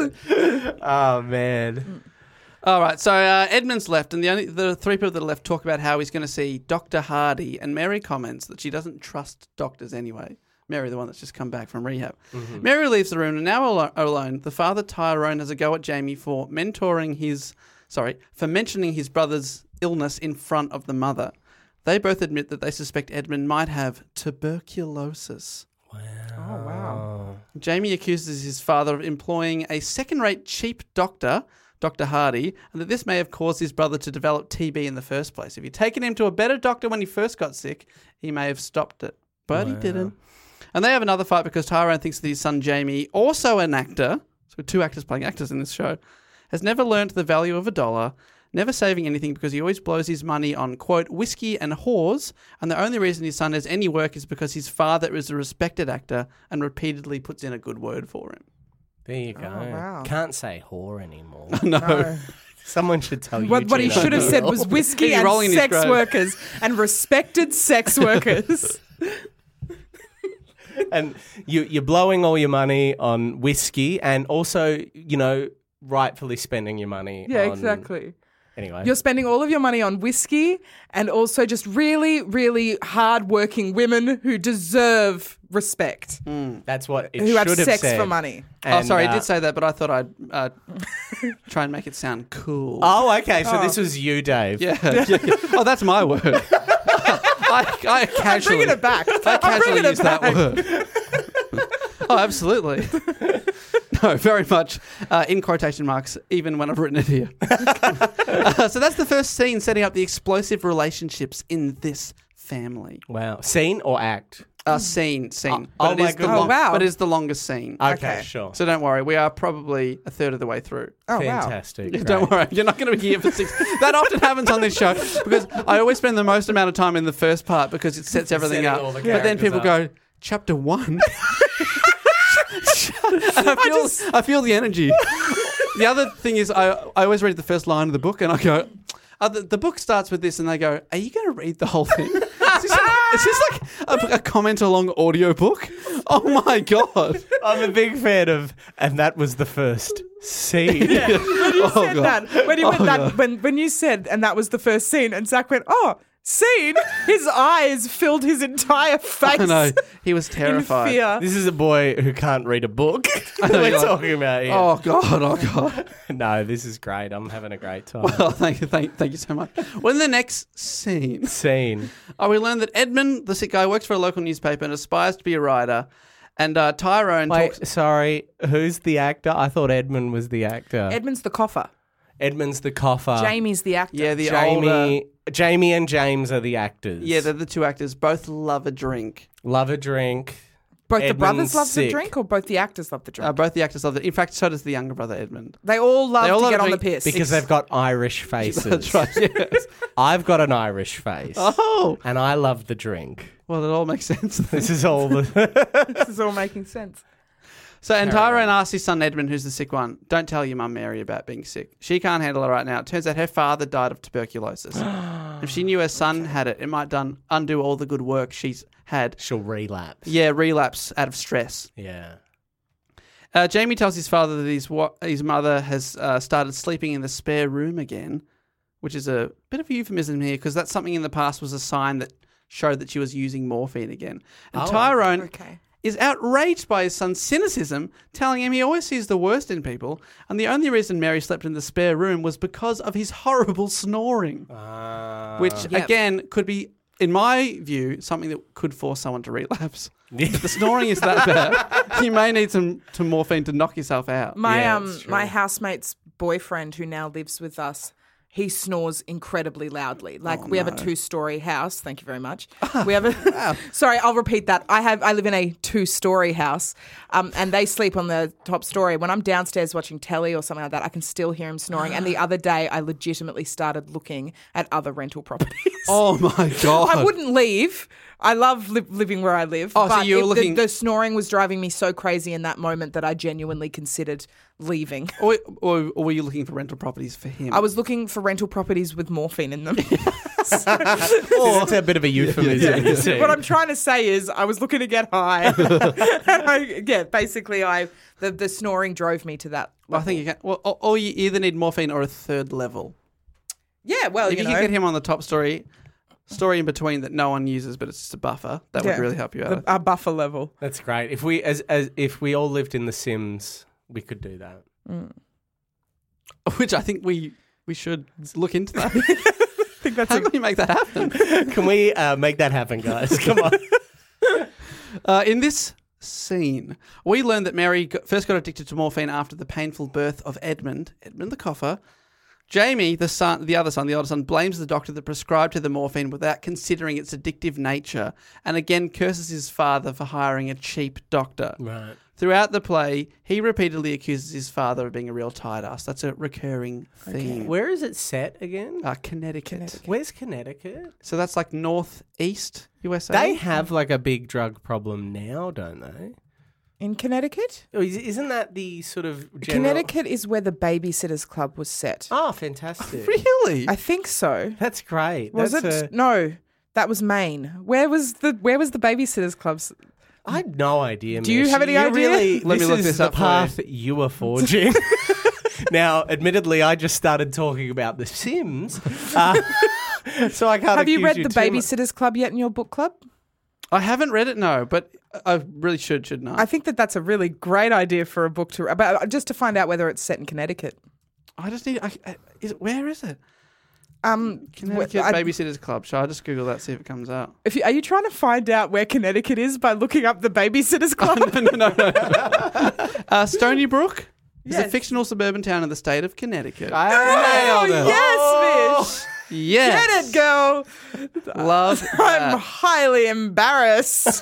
Oh man. All right, so uh, Edmund's left, and the only the three people that are left talk about how he's going to see Doctor Hardy, and Mary comments that she doesn't trust doctors anyway. Mary, the one that's just come back from rehab. Mm-hmm. Mary leaves the room, and now alo- alone, the father Tyrone has a go at Jamie for mentoring his, sorry, for mentioning his brother's illness in front of the mother. They both admit that they suspect Edmund might have tuberculosis. Oh wow. Jamie accuses his father of employing a second-rate cheap doctor, Doctor Hardy, and that this may have caused his brother to develop T B in the first place. If he'd taken him to a better doctor when he first got sick, he may have stopped it. But he didn't. And they have another fight because Tyrone thinks that his son Jamie, also an actor, so two actors playing actors in this show, has never learned the value of a dollar, never saving anything because he always blows his money on, quote, whiskey and whores, and the only reason his son has any work is because his father is a respected actor and repeatedly puts in a good word for him. There you go. wow. Can't say whore anymore. No. Someone should tell you. What, what he should have said was whiskey He's and rolling in his sex grave. workers and respected sex workers. And you, you're blowing all your money on whiskey, and also, you know, rightfully spending your money. Yeah, on, exactly. Anyway, You're spending all of your money on whiskey and also just really, really hard-working women who deserve respect, that's what it who should have have sex said. for money. Oh, And, sorry, uh, I did say that, but I thought I'd uh, try and make it sound cool. Oh, okay. So this was you, Dave. Yeah, yeah, yeah. Oh, that's my word. I, I casually, Bringing it back. I I'm casually bringing it use that back. word. Oh, absolutely. No, very much uh, in quotation marks, even when I've written it here. uh, so that's the first scene setting up the explosive relationships in this family. Wow. Scene or act? Uh, scene, scene. Oh, but oh it my is the goodness. Oh, wow. But it is the longest scene. Okay, Okay. sure. So don't worry, we are probably a third of the way through. Oh, wow. Fantastic. Yeah, don't worry, you're not going to be here for six. That often happens on this show because I always spend the most amount of time in the first part because it sets everything Setting up. all the But then characters people up. go, chapter one. And I feel, I feel the energy. The other thing is, I, I always read the first line of the book and I go, uh, the, the book starts with this and they go, are you going to read the whole thing? Is this, is this like a, a comment along audio book? Oh my God. I'm a big fan of, and that was the first scene. When you Oh, said God. that, when you Oh, went that, God. when when you said, and that was the first scene, and Zach went, "Oh, scene!" His eyes filled his entire face. I know. He was in terrified. fear. This is a boy who can't read a book. know, We're you're like, talking about here. Oh God, oh God. No, this is great. I'm having a great time. Oh, thank you, thank, thank you so much. Well, in the next scene, Scene. oh, we learn that Edmund, the sick guy, works for a local newspaper and aspires to be a writer. And uh, Tyrone Wait, talks. sorry, who's the actor? I thought Edmund was the actor. Edmund's the coffer. Edmund's the coffer. Jamie's the actor. Yeah, the Jamie, older. Jamie and James are the actors. Yeah, they're the two actors. Both love a drink. Love a drink. Both the Edmund's brothers love sick. the drink, or both the actors love the drink? Uh, both the actors love it. In fact, so does the younger brother Edmund. they all love They all to love get a on the drink piss. Because they've got Irish faces. That's right. Yes. I've got an Irish face. Oh, And I love the drink. well, it all makes sense. This is all the... This is all making sense. So, and Tyrone asks his son Edmund, who's the sick one, don't tell your mum Mary about being sick. She can't handle it right now. It turns out her father died of tuberculosis. If she knew her son had it, it might done undo all the good work she's had. She'll relapse. Yeah, relapse out of stress. Yeah. Uh, Jamie tells his father that his wa- his mother has uh, started sleeping in the spare room again, which is a bit of a euphemism here because that's something in the past was a sign that showed that she was using morphine again. And Oh, Tyrone Okay. is outraged by his son's cynicism, telling him he always sees the worst in people, and the only reason Mary slept in the spare room was because of his horrible snoring, Uh, which, Yep. again, could be, in my view, something that could force someone to relapse. Yeah. If the snoring is that bad, you may need some, some morphine to knock yourself out. My Yeah, um that's true. my housemate's boyfriend, who now lives with us, he snores incredibly loudly. Like we have a two-story house. Thank you very much. We have a. Sorry, I'll repeat that. I have. I live in a two-story house, um, and they sleep on the top story. When I'm downstairs watching telly or something like that, I can still hear him snoring. And the other day, I legitimately started looking at other rental properties. Oh, my God. I wouldn't leave. I love li- living where I live. Oh, so but you were it- looking- The, the snoring was driving me so crazy in that moment that I genuinely considered leaving. Or, or, or were you looking for rental properties for him? I was looking for rental properties with morphine in them. It's a bit of a euphemism. you see. What I'm trying to say is I was looking to get high. And I, yeah, basically I the, the snoring drove me to that. Well, I think you can. Well, or, or you either need morphine or a third level. Yeah, well, If you you know. can get him on the top story, story in between that no one uses, but it's just a buffer, that yeah, would really help you out. the- Our buffer level. That's great. If we as as if we all lived in The Sims, we could do that. Which I think we we should look into that. I think that's How a, can we make that happen? Can we uh, make that happen, guys? Come on. Uh, in this scene, we learn that Mary got, first got addicted to morphine after the painful birth of Edmund, Edmund the coffer. Jamie, the son, the other son, the older son, blames the doctor that prescribed her the morphine without considering its addictive nature, and again curses his father for hiring a cheap doctor. Right. Throughout the play, he repeatedly accuses his father of being a real tight ass. That's a recurring theme. Where is it set again? Uh, Connecticut. Where's Connecticut? So that's like northeast U S A. They have like a big drug problem now, don't they? in Connecticut. Oh, is- Isn't that the sort of general... Connecticut is where the Babysitters Club was set. Oh, fantastic. Really? I think so. That's great. Was That's it? a- No, that was Maine. Where was the Where was the Babysitters Clubs? I had no idea. Do you Mish. have any You're idea? Really, Let me this look is this the up for you. path you were forging. Now, admittedly, I just started talking about The Sims, uh, so I can't. Have you accuse read you the too much. Babysitters Club yet in your book club? I haven't read it, no, but I really should, shouldn't I? I think that that's a really great idea for a book to, but just to find out whether it's set in Connecticut. I just need. I, I- is it, where is it? Um, Connecticut wh- I- Babysitters Club. Shall I just Google that, see if it comes out? If you, are you trying to find out where Connecticut is by looking up the Babysitters Club? no, no, no. no. uh, Stony Brook is a Yes. fictional suburban town in the state of Connecticut. I Oh, nailed it. yes, Mish. yes. Get it, girl. Love I'm that. highly embarrassed.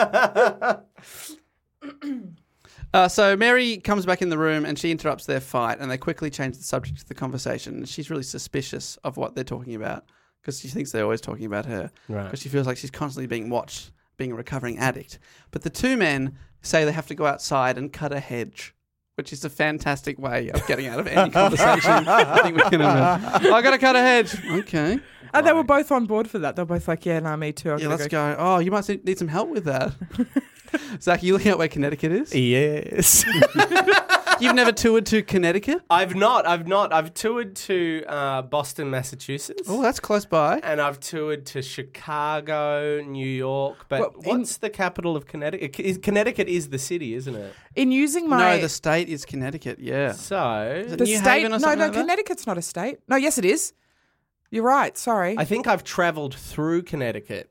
Uh, so Mary comes back in the room and she interrupts their fight, and they quickly change the subject of the conversation. She's really suspicious of what they're talking about because she thinks they're always talking about her. Right. Because she feels like she's constantly being watched, being a recovering addict. But the two men say they have to go outside and cut a hedge, which is a fantastic way of getting out of any conversation. I think we can imagine. I got to cut a hedge. Okay. And they were both on board for that. They're both like, yeah, no, me too. I'm Yeah, gonna let's go. Oh, you might need some help with that. Zach, are you looking at where Connecticut is? Yes. You've never toured to Connecticut? I've not. I've not. I've toured to uh, Boston, Massachusetts. Oh, that's close by. And I've toured to Chicago, New York. But Well, in- what's the capital of Connecticut? Is- Connecticut is the city, isn't it? In using my No, the state is Connecticut, yeah. So it the New state. Haven or No, something no, like that? Connecticut's not a state. No, yes, it is. You're right. Sorry. I think I've travelled through Connecticut.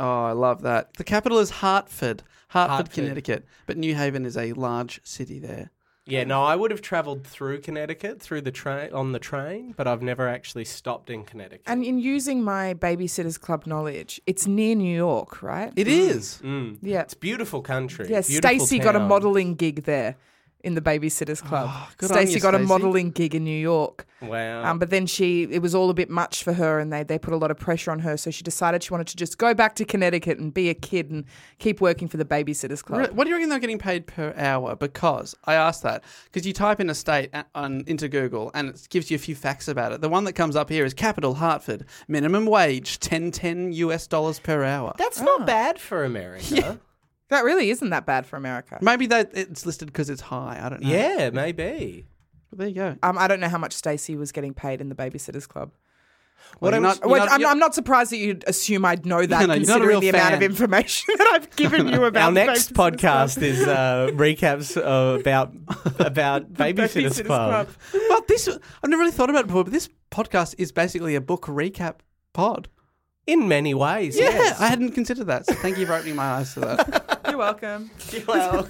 Oh, I love that. The capital is Hartford, Hartford, Hartford. Connecticut, but New Haven is a large city there. Yeah, no, I would have travelled through Connecticut through the train on the train, but I've never actually stopped in Connecticut. And in using my Babysitters Club knowledge, it's near New York, right? It is. Mm. Yeah. It's beautiful country. Yeah, beautiful Stacey got a town. modelling gig there in the Babysitters Club. Oh, good on Stacey you, got a Stacey. modelling gig in New York. Wow. Um, but then she, it was all a bit much for her and they, they put a lot of pressure on her. So she decided she wanted to just go back to Connecticut and be a kid and keep working for the Babysitters Club. Re- What do you reckon they're getting paid per hour? Because I asked that because you type in a state a- on, into Google and it gives you a few facts about it. The one that comes up here is capital Hartford, minimum wage ten ten U S dollars per hour. That's not bad for America. That really isn't that bad for America. Maybe that it's listed because it's high. I don't know. Yeah, maybe. But there you go. Um, I don't know how much Stacey was getting paid in the Babysitters Club. Well, you're I'm- not- you're Well, not- I'm, you're- I'm not surprised that you'd assume I'd know that, No, no, you're not a considering real the amount of fan. information that I've given you about Our the next Babysitters podcast Club. is uh, recaps uh, about about Babysitters, Babysitters Club. But this, I've never really thought about it before, but this podcast is basically a book recap pod. In many ways, Yeah, yes. I hadn't considered that. So thank you for opening my eyes to that. You're welcome. Well,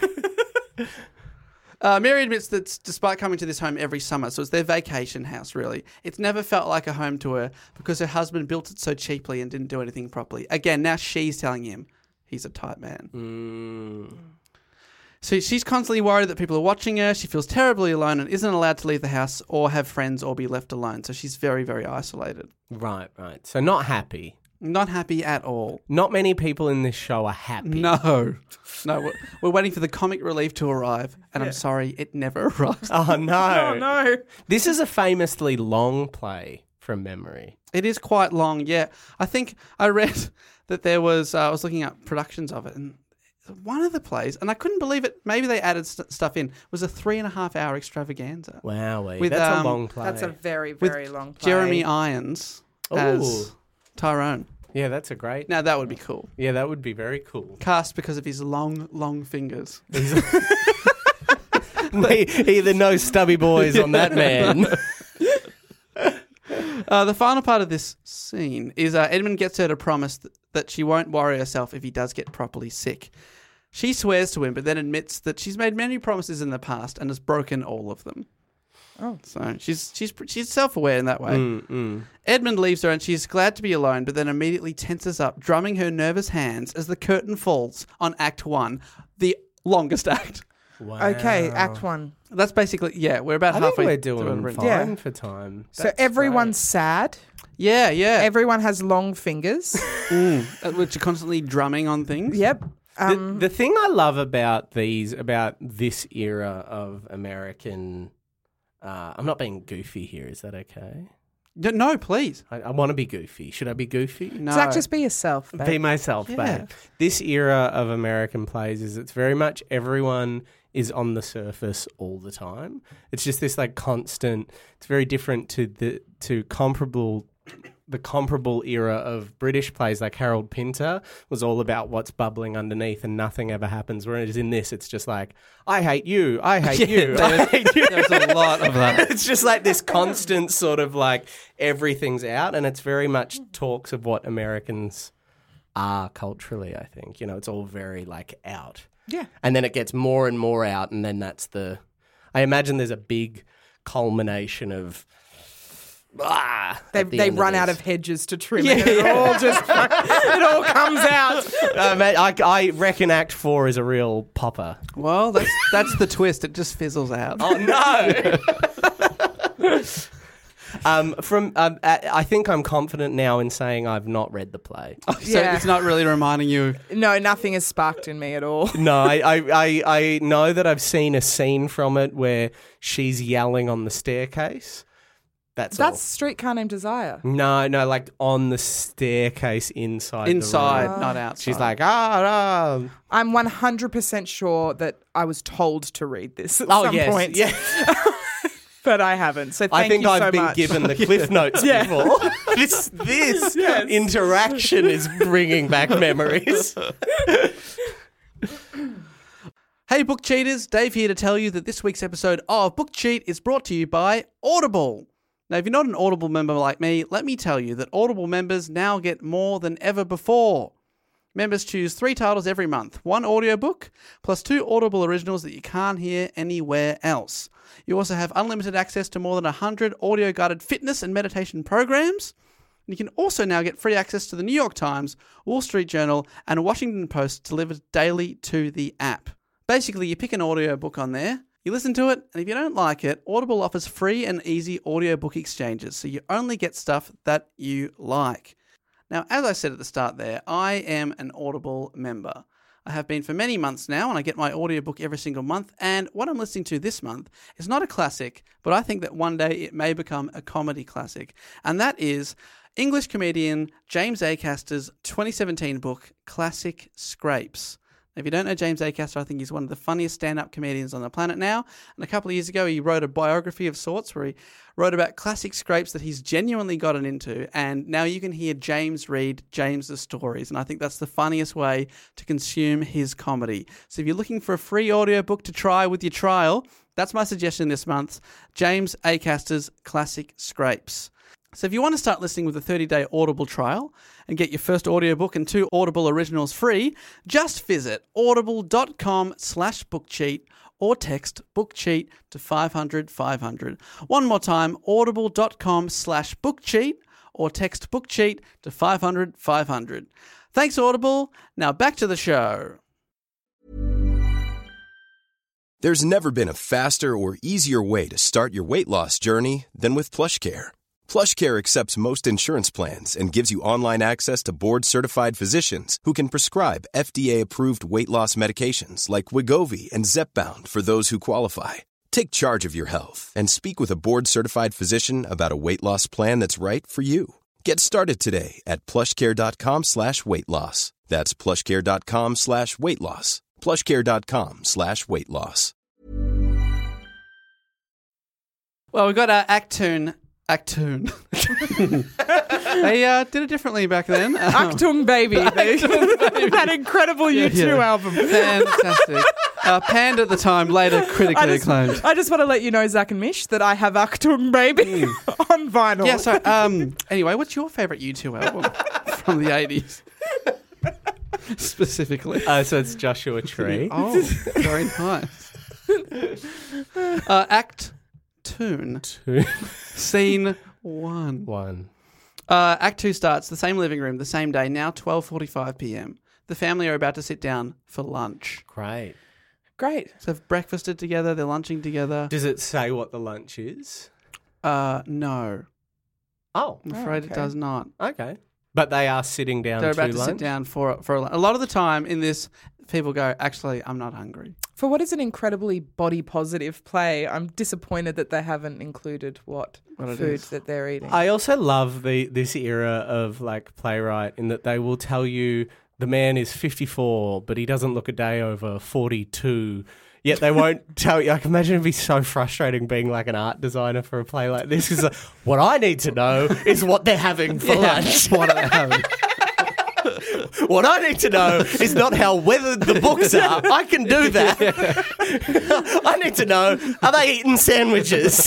Uh, Mary admits that despite coming to this home every summer, so it's their vacation house, really, it's never felt like a home to her because her husband built it so cheaply and didn't do anything properly. Again, now she's telling him he's a tight man. mm, So she's constantly worried that people are watching her. She feels terribly alone and isn't allowed to leave the house or have friends or be left alone. So she's very, very isolated. right, right. So not happy. Not happy at all. Not many people in this show are happy. No. No, we're, we're waiting for the comic relief to arrive, and I'm sorry, it never arrives. Oh no. Oh, no. This is a famously long play from memory. It is quite long, yeah. I think I read that there was, uh, I was looking up productions of it, and one of the plays, and I couldn't believe it, maybe they added st- stuff in, was a three and a half hour extravaganza. Wow, With, that's um, a long play. That's a very, With very long play. Jeremy Irons as Ooh. Tyrone. Yeah, that's a great. Now that would be cool. Yeah, that would be very cool. Cast because of his long, long fingers. Either no stubby boys on that man. Uh, the final part of this scene is uh, Edmund gets her to promise th- that she won't worry herself if he does get properly sick. She swears to him, but then admits that she's made many promises in the past and has broken all of them. Oh. So she's she's she's self-aware in that way. Mm, mm. Edmund leaves her and she's glad to be alone, but then immediately tenses up, drumming her nervous hands as the curtain falls on Act One, the longest act. Wow. Okay, Act One. That's basically, yeah, we're about I think halfway we're through doing it. fine Yeah. for time. So That's everyone's sad. Yeah, yeah. Everyone has long fingers. Mm, uh, which are constantly drumming on things. Yep. The, Um, the thing I love about these, about this era of American, uh, I'm not being goofy here. Is that okay? No, no, please. I, I want to be goofy. Should I be goofy? No. Zach, just be yourself. babe. Be myself, Yeah. babe. This era of American plays is it's very much everyone is on the surface all the time. It's just this like constant. It's very different to the to comparable. The comparable era of British plays like Harold Pinter was all about what's bubbling underneath and nothing ever happens. Whereas in this, it's just like, I hate you, I hate you, I hate you. There's a lot of that. It's just like this constant sort of like everything's out, and it's very much talks of what Americans are culturally, I think. You know, it's all very like out. Yeah. And then it gets more and more out, and then that's the... I imagine there's a big culmination of... Ah, They, at the they end run this. out of hedges to trim it. And it all just it all comes out. Uh, mate, I, I reckon Act Four is a real popper. Well, that's that's the twist. It just fizzles out. Oh no! um, from um, I I think I'm confident now in saying I've not read the play. So Yeah. it's not really reminding you. No, nothing has sparked in me at all. No, I, I, I, I know that I've seen a scene from it where she's yelling on the staircase. That's That's Streetcar Named Desire. all. No, no, like on the staircase inside. the Inside, room. not outside. She's like, ah, ah. I'm one hundred percent sure that I was told to read this at Oh, some yes. point. Yeah. But I haven't. So thank I think you I've so been much. given the Cliff Notes Yeah. before. this this interaction is bringing back memories. Hey, book cheaters, Dave here to tell you that this week's episode of Book Cheat is brought to you by Audible. Now, if you're not an Audible member like me, let me tell you that Audible members now get more than ever before. Members choose three titles every month, one audiobook, plus two Audible originals that you can't hear anywhere else. You also have unlimited access to more than one hundred audio-guided fitness and meditation programs. And you can also now get free access to the New York Times, Wall Street Journal, and Washington Post delivered daily to the app. Basically, you pick an audiobook on there, you listen to it, and if you don't like it, Audible offers free and easy audiobook exchanges, so you only get stuff that you like. Now, as I said at the start there, I am an Audible member. I have been for many months now, and I get my audiobook every single month, and what I'm listening to this month is not a classic, but I think that one day it may become a comedy classic, and that is English comedian James Acaster's twenty seventeen book, Classic Scrapes. If you don't know James Acaster, I think he's one of the funniest stand-up comedians on the planet now. And a couple of years ago, he wrote a biography of sorts where he wrote about classic scrapes that he's genuinely gotten into. And now you can hear James read James's stories. And I think that's the funniest way to consume his comedy. So if you're looking for a free audiobook to try with your trial, that's my suggestion this month. James Acaster's Classic Scrapes. So if you want to start listening with a thirty-day Audible trial and get your first audiobook and two Audible originals free, just visit audible.com slash bookcheat or text bookcheat to five hundred five hundred. One more time, audible.com slash bookcheat or text bookcheat to five hundred five hundred. Thanks, Audible. Now back to the show. There's never been a faster or easier way to start your weight loss journey than with PlushCare. PlushCare accepts most insurance plans and gives you online access to board-certified physicians who can prescribe F D A-approved weight loss medications like Wegovy and Zepbound for those who qualify. Take charge of your health and speak with a board-certified physician about a weight loss plan that's right for you. Get started today at plushcare.com slash weight loss. That's plushcare.com slash weight loss. plushcare.com slash weight loss. Well, we've got uh, Achtung. Achtung. They uh, did it differently back then. Um, Achtung Baby. They- that incredible U two yeah. album. Fantastic. Uh, panned at the time, later critically I just, acclaimed. I just want to let you know, Zach and Mish, that I have Achtung Baby on vinyl. Yeah, so um, anyway, what's your favourite U two album from the eighties? Specifically. Uh, so it's Joshua Tree. Oh, very nice. Uh, act Tune. Two. Scene one. One. Uh, act two starts the same living room, the same day, now twelve forty-five p.m. The family are about to sit down for lunch. Great. Great. So they've breakfasted together, they're lunching together. Does it say what the lunch is? Uh, no. Oh, I'm afraid okay. it does not. okay. But they are sitting down They're to about to lunch? sit down for for a, a lot of the time in this. People go, actually, I'm not hungry. For what is an incredibly body positive play, I'm disappointed that they haven't included what, What it food is. that they're eating. I also love the this era of like playwright in that they will tell you the man is fifty-four, but he doesn't look a day over forty-two. Yet they won't tell you. I can imagine it'd be so frustrating being like an art designer for a play like this. Because like, what I need to know is what they're having for lunch. What are they having? What I need to know is not how weathered the books are. I can do that. I need to know, are they eating sandwiches?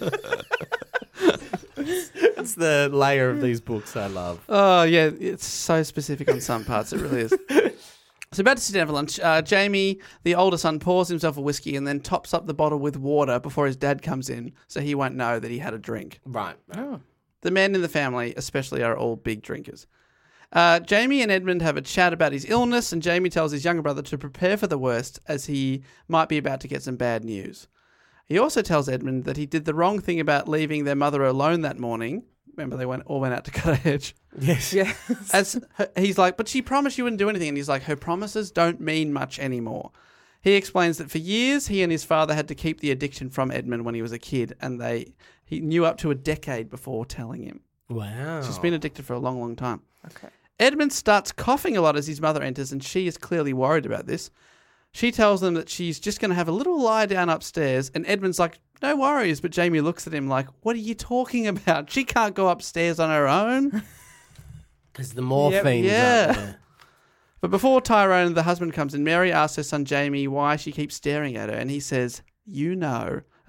That's the layer of these books I love. Oh, yeah, it's so specific on some parts. It really is. So about to sit down for lunch, uh, Jamie, the older son, pours himself a whiskey and then tops up the bottle with water before his dad comes in, so he won't know that he had a drink. Right. The men in the family especially are all big drinkers. Uh, Jamie and Edmund have a chat about his illness, and Jamie tells his younger brother to prepare for the worst as he might be about to get some bad news. He also tells Edmund that he did the wrong thing about leaving their mother alone that morning. Remember, they went all went out to cut a hedge. Yes. yeah. As her, he's like, but she promised you wouldn't do anything. And he's like, her promises don't mean much anymore. He explains that for years, he and his father had to keep the addiction from Edmund when he was a kid, and they he knew up to a decade before telling him. Wow. She's been addicted for a long, long time. Okay. Edmund starts coughing a lot as his mother enters, and she is clearly worried about this. She tells them that she's just going to have a little lie down upstairs, and Edmund's like, no worries, but Jamie looks at him like, what are you talking about? She can't go upstairs on her own. Because the morphine's yeah. up there. But before Tyrone, the husband, comes in, Mary asks her son Jamie why she keeps staring at her, and he says, you know.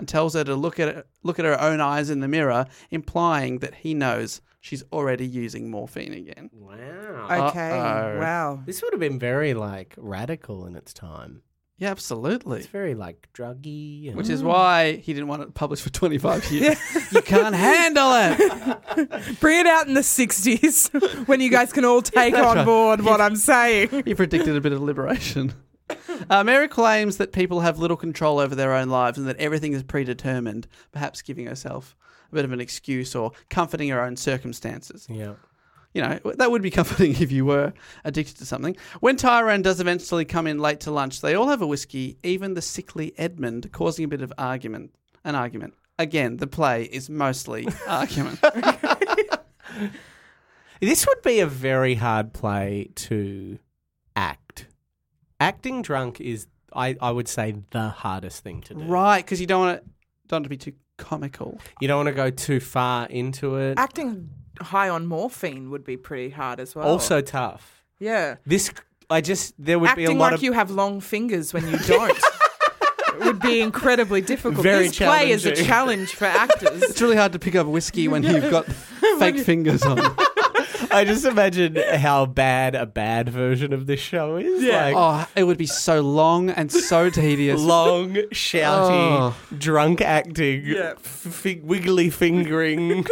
and tells her to look at look at her own eyes in the mirror, implying that he knows she's already using morphine again. Wow. Okay. Uh-oh. Wow. This would have been very, like, radical in its time. Yeah, absolutely. It's very, like, druggy. And... Which is why he didn't want it published for twenty-five years. You can't handle it. Bring it out in the sixties when you guys can all take on right. board what I'm saying. He predicted a bit of liberation. Uh, Mary claims that people have little control over their own lives and that everything is predetermined, perhaps giving herself a bit of an excuse or comforting her own circumstances. Yeah. You know, that would be comforting if you were addicted to something. When Tyrone does eventually come in late to lunch, they all have a whiskey, even the sickly Edmund, causing a bit of argument. An argument. Again, the play is mostly argument. This would be a very hard play to act. Acting drunk is, I, I would say, the hardest thing to do. Right, because you don't want it, don't want it to be too comical. You don't want to go too far into it. Acting high on morphine would be pretty hard as well. Also tough. Yeah. This, I just, there would Acting be a lot like of... you have long fingers when you don't would be incredibly difficult. Very this play is a challenging. challenge for actors. It's really hard to pick up whiskey when you've got fake fingers on. I just imagine how bad a bad version of this show is. Yeah. Like, Oh, it would be so long and so tedious. long, shouty, Oh. drunk acting, Yeah. f- wiggly fingering,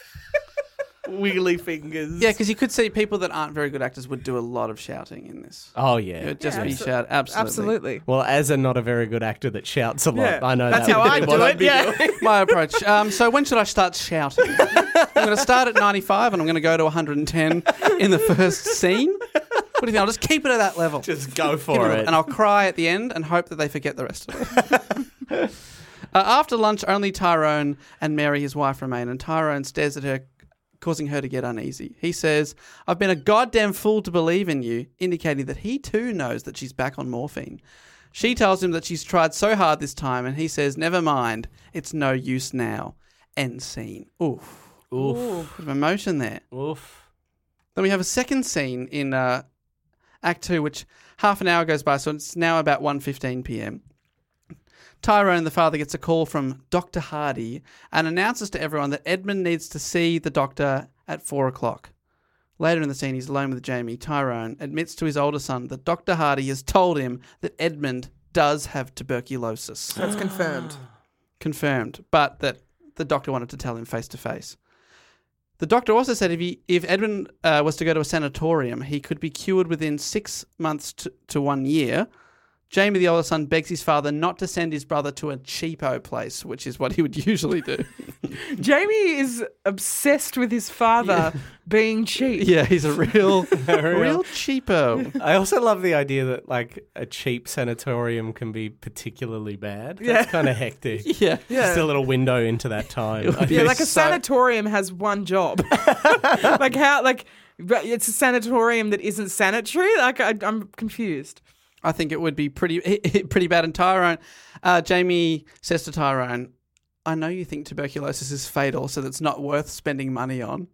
wiggly fingers. Yeah, because you could see people that aren't very good actors would do a lot of shouting in this. Oh, It yeah. would just Yeah, be abso- shout. Absolutely. Absolutely. Well, as a not a very good actor that shouts a lot, Yeah. I know That's that how would I be do what it, I'd be yeah. doing. My approach. Um, so when should I start shouting? I'm going to start at ninety-five and I'm going to go to one hundred ten in the first scene. What do you think? I'll just keep it at that level. Just go Keep for it- it. And I'll cry at the end and hope that they forget the rest of it. uh, after lunch, only Tyrone and Mary, his wife, remain, and Tyrone stares at her, causing her to get uneasy. He says, "I've been a goddamn fool to believe in you," indicating that he too knows that she's back on morphine. She tells him that she's tried so hard this time, and he says, "Never mind, it's no use now." End scene. Oof. Oof. Bit of emotion there. Oof. Then we have a second scene in uh, Act Two, which half an hour goes by, so it's now about one fifteen p.m. Tyrone, the father, gets a call from Doctor Hardy and announces to everyone that Edmund needs to see the doctor at four o'clock. Later in the scene, he's alone with Jamie. Tyrone admits to his older son that Doctor Hardy has told him that Edmund does have tuberculosis. That's confirmed. Confirmed, but that the doctor wanted to tell him face to face. The doctor also said if he, if Edmund uh, was to go to a sanatorium, he could be cured within six months to, to one year. Jamie, the older son, begs his father not to send his brother to a cheapo place, which is what he would usually do. Jamie is obsessed with his father being cheap. Yeah, he's a real, real cheapo. I also love the idea that, like, a cheap sanatorium can be particularly bad. That's Yeah. kind of hectic. Yeah. Yeah. Just a little window into that time. would be Yeah, like a So- sanatorium has one job. Like how, like, but it's a sanatorium that isn't sanitary? Like, I, I'm confused. I think it would be pretty pretty bad. And Tyrone, uh, Jamie says to Tyrone, "I know you think tuberculosis is fatal, so that's not worth spending money on.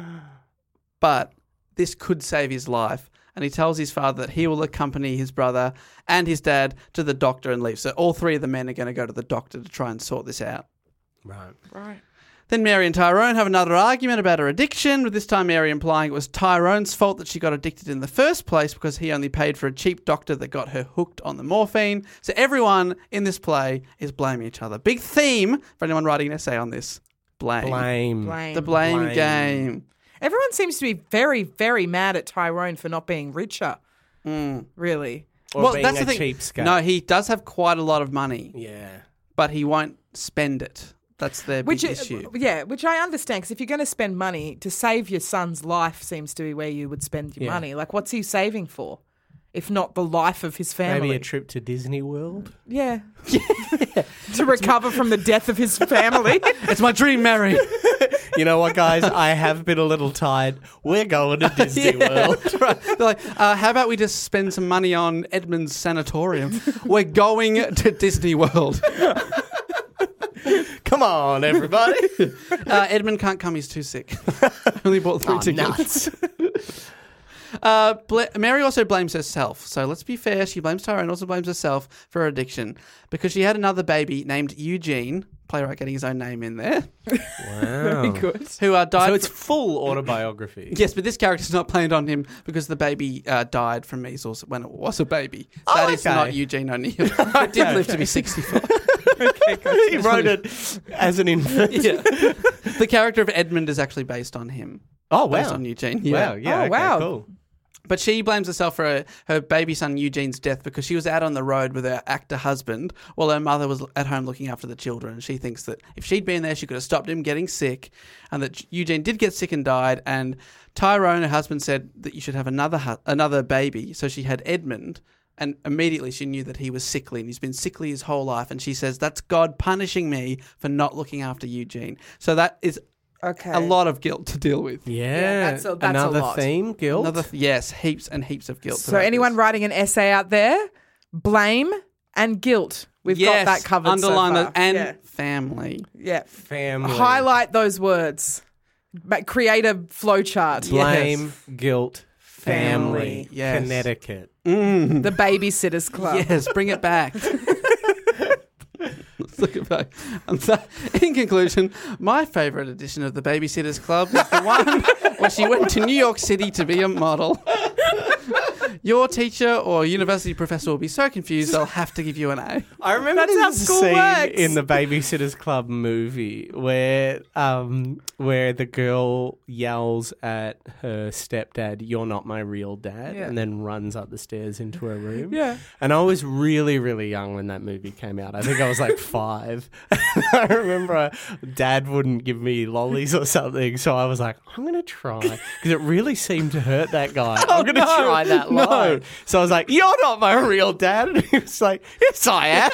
But this could save his life." And he tells his father that he will accompany his brother and his dad to the doctor and leave. So all three of the men are going to go to the doctor to try and sort this out. Right. Right. Then Mary and Tyrone have another argument about her addiction, with this time Mary implying it was Tyrone's fault that she got addicted in the first place because he only paid for a cheap doctor that got her hooked on the morphine. So everyone in this play is blaming each other. Big theme for anyone writing an essay on this. Blame. Blame. Blame. The blame, Blame. game. Everyone seems to be very, very mad at Tyrone for not being richer. Mm. Really. Or being a cheapskate. No, he does have quite a lot of money, Yeah. but he won't spend it. That's their Which big is, issue. yeah, which I understand, because if you're going to spend money, to save your son's life seems to be where you would spend your Yeah. money. Like, what's he saving for? If not the life of his family. Maybe a trip to Disney World. Yeah. To recover from the death of his family. It's my dream, Mary. You know what, guys? I have been a little tired. We're going to Disney World. Right. They're like, uh, how about we just spend some money on Edmund's sanatorium? We're going to Disney World. Come on, everybody. Uh, Edmund can't come, he's too sick. Only bought three Oh, tickets. nuts. Uh, Bla- Mary also blames herself. So let's be fair. She blames Tyrone, also blames herself for her addiction because she had another baby named Eugene, playwright getting his own name in there, Wow. Very good. who uh, died. So it's fr- full autobiography. yes, but this character's not played on him because the baby uh, died from measles when it was a baby. Oh, That is okay. not Eugene O'Neill. It did live to be sixty-four. He wrote it as an infant. Yeah. The character of Edmund is actually based on him. Oh, Based wow. on Eugene. Yeah. Wow, yeah, Oh, okay, wow. cool. But she blames herself for her, her baby son Eugene's death because she was out on the road with her actor husband while her mother was at home looking after the children. And she thinks that if she'd been there, she could have stopped him getting sick, and that Eugene did get sick and died. And Tyrone, her husband, said that you should have another hu- another baby. So she had Edmund, and immediately she knew that he was sickly, and he's been sickly his whole life. And she says, that's God punishing me for not looking after Eugene. So that is Okay. a lot of guilt to deal with. Yeah, that's a- that's a another lot. theme, guilt. Another th- yes, heaps and heaps of guilt. So about anyone this. writing an essay out there, blame and guilt. We've yes, got that covered. Underline so that far. and yeah. family. yeah. Family. Highlight those words. Ma- Create a flowchart. Blame, guilt, Family. family, Yes. Connecticut. The Babysitters Club. Yes, bring it back. Let's look at back. And so, in conclusion, my favourite edition of the Babysitters Club is the one where she went to New York City to be a model. Your teacher or university professor will be so confused they'll have to give you an A. I remember That's how there's a school scene works. in the Babysitters Club movie where um where the girl yells at her stepdad, "You're not my real dad," Yeah. and then runs up the stairs into her room. Yeah. And I was really, really young when that movie came out. I think I was like five. I remember Dad wouldn't give me lollies or something, so I was like, I'm going to try. Because it really seemed to hurt that guy. I'm going to no, try that no. line. So I was like, "You're not my real dad." And he was like, "Yes, I am."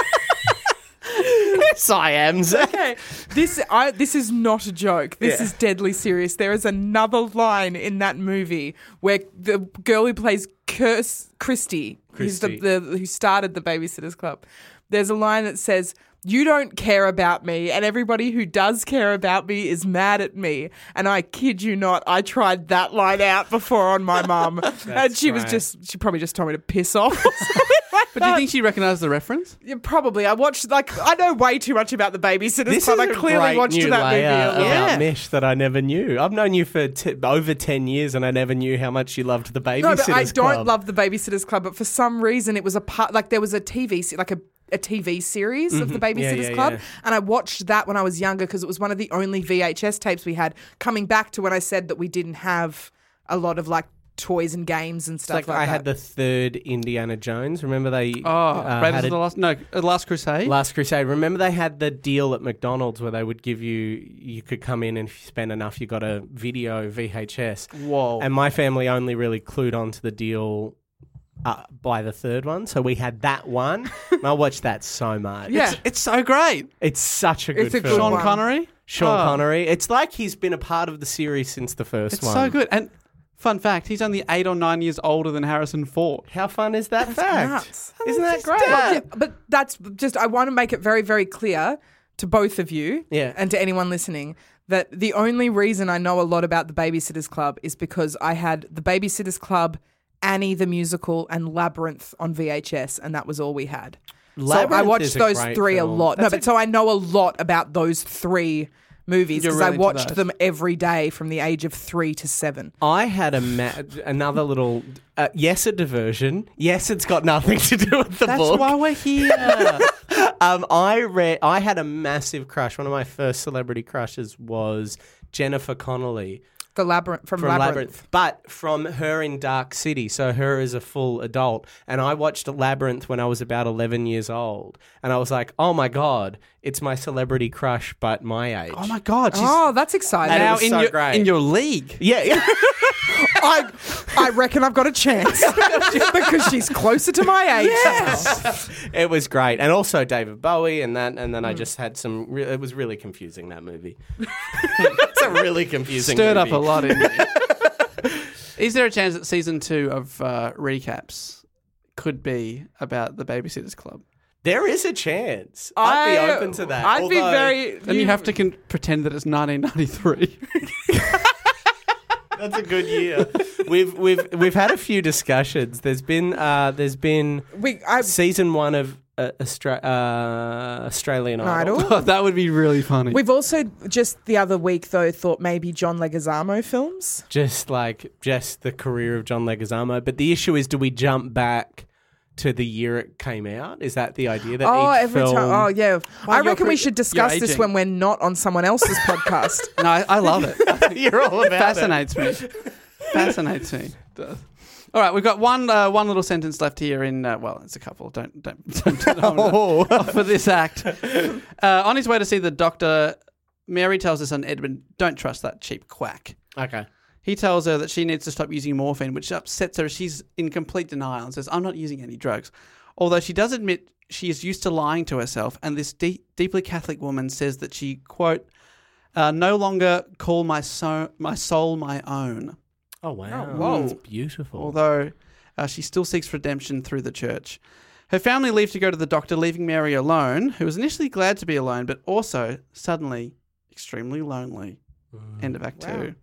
Yes, I am, Zach. Okay, this I this is not a joke. This Yeah. is deadly serious. There is another line in that movie where the girl who plays Kirst, Christy, who's the, Christy. the who started the Babysitters Club. There's a line that says, "You don't care about me, and everybody who does care about me is mad at me." And I kid you not, I tried that line out before on my mum, and she was great. just she probably just told me to piss off. Or something like But do you that. think she recognised the reference? Yeah, probably. I watched, like, I know way too much about the Babysitters This Club. is I a clearly great watched new that movie layer a lot. about Yeah. Mish that I never knew. I've known you for t- over ten years, and I never knew how much you loved the Babysitters No, but I don't Club. love the Babysitters Club, but for some reason it was a part, like there was a T V, se- like a, a T V series of the Babysitters Mm-hmm. Yeah, yeah, Club. yeah. And I watched that when I was younger because it was one of the only V H S tapes we had, coming back to when I said that we didn't have a lot of like toys and games and It's stuff like, like, I that. had the third Indiana Jones. Remember they Oh, uh, Raiders had of the a- Last... No, uh, Last Crusade? Last Crusade. Remember they had the deal at McDonald's where they would give you, you could come in and if you spend enough, you got a video V H S. Whoa. And my family only really clued on to the deal uh, by the third one. So we had that one. And I watched that so much. Yeah. It's, it's so great. It's such a good It's a good film. Sean one. Connery? Sean Oh. Connery. It's like he's been a part of the series since the first It's one. so good. And fun fact, he's only eight or nine years older than Harrison Ford. How fun is that fact? nuts. Isn't that great? Yeah, but that's just, I want to make it very, very clear to both of you Yeah. and to anyone listening that the only reason I know a lot about the Babysitters Club is because I had the Babysitters Club, Annie the Musical, and Labyrinth on V H S, and that was all we had. so I Labyrinth watched is a those great three film. a lot. That's no, a- but so I know a lot about those three movies You're because really I into watched those. them every day from the age of three to seven. I had a ma- another little uh, yes, a diversion. Yes, it's got nothing to do with the That's book. why we're here. um, I read. I had a massive crush. One of my first celebrity crushes was Jennifer Connelly The Labyrinth from, from Labyrinth. Labyrinth. but from her in Dark City. So her as a full adult, and I watched Labyrinth when I was about eleven years old, and I was like, oh my god, it's my celebrity crush, but my age. Oh my God. She's Oh, that's exciting. And it now was in, so your, great. in your league. Yeah, yeah. I, I reckon I've got a chance because she's closer to my age. Yes. It was great, and also David Bowie, and that, and then I just had some. Re- it was really confusing, that movie. It's a really confusing. Stirred movie. up a lot in you. Is there a chance that season two of uh, recaps could be about the Babysitters Club? There is a chance. I'd be I- open to that. I'd be although- very. And you have to con- pretend that it's nineteen ninety-three. That's a good year. We've we've we've had a few discussions. There's been uh, there's been We, I, season one of uh, Austra- uh, Australian Idol. Idol. That would be really funny. We've also just the other week though thought maybe John Leguizamo films. Just like just the career of John Leguizamo. But the issue is, do we jump back to the year it came out? Is that the idea that Oh, each every film... time. Oh, yeah. I you're reckon pre- we should discuss you're this aging. when we're not on someone else's podcast. no, I, I love it. I think You're all it about fascinates me. Fascinates me. It does. All right, we've got one uh, one little sentence left here in, uh, well, it's a couple. Don't, don't, don't, don't Oh. for this act. Uh, on his way to see the doctor, Mary tells her son Edmund, don't trust that cheap quack. Okay. He tells her that she needs to stop using morphine, which upsets her. She's in complete denial and says, I'm not using any drugs. Although she does admit she is used to lying to herself, and this de- deeply Catholic woman says that she, quote, uh, no longer call my, so- my soul my own. Oh, wow. Oh, whoa. That's beautiful. Although uh, she still seeks redemption through the church. Her family leave to go to the doctor, leaving Mary alone, who was initially glad to be alone, but also suddenly extremely lonely. Mm. End of Act Wow. Two.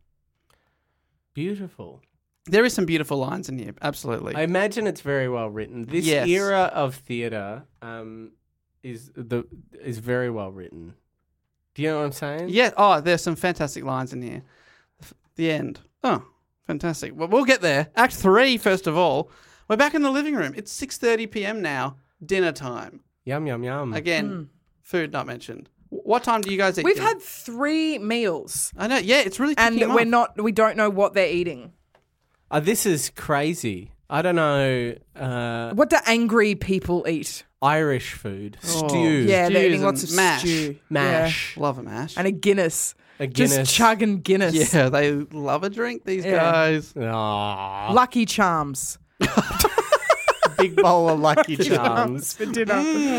Beautiful. There is some beautiful lines in here, absolutely. I imagine it's very well written. This Yes. era of theatre um, is the is very well written. Do you know what I'm saying? Yeah. Oh, there's some fantastic lines in here. F- The end. Oh, fantastic. Well, we'll get there. Act three, first of all. We're back in the living room. It's six thirty p.m. now. Dinner time. Yum, yum, yum. Again, food not mentioned. W- What time do you guys eat? We've dinner? had three meals, I know. Yeah, it's really and ticking we're off. not. We don't know what they're eating. Oh, this is crazy. I don't know. Uh, What do angry people eat? Irish food. Oh. Stew. Yeah, they're Stews eating lots and of mash. stew, Mash. Love a mash. Yeah. and a Guinness. A Guinness. Just chugging Guinness. Yeah, they love a drink, these Yeah. guys. Aw. Lucky Charms. Big bowl of Lucky Charms. for dinner.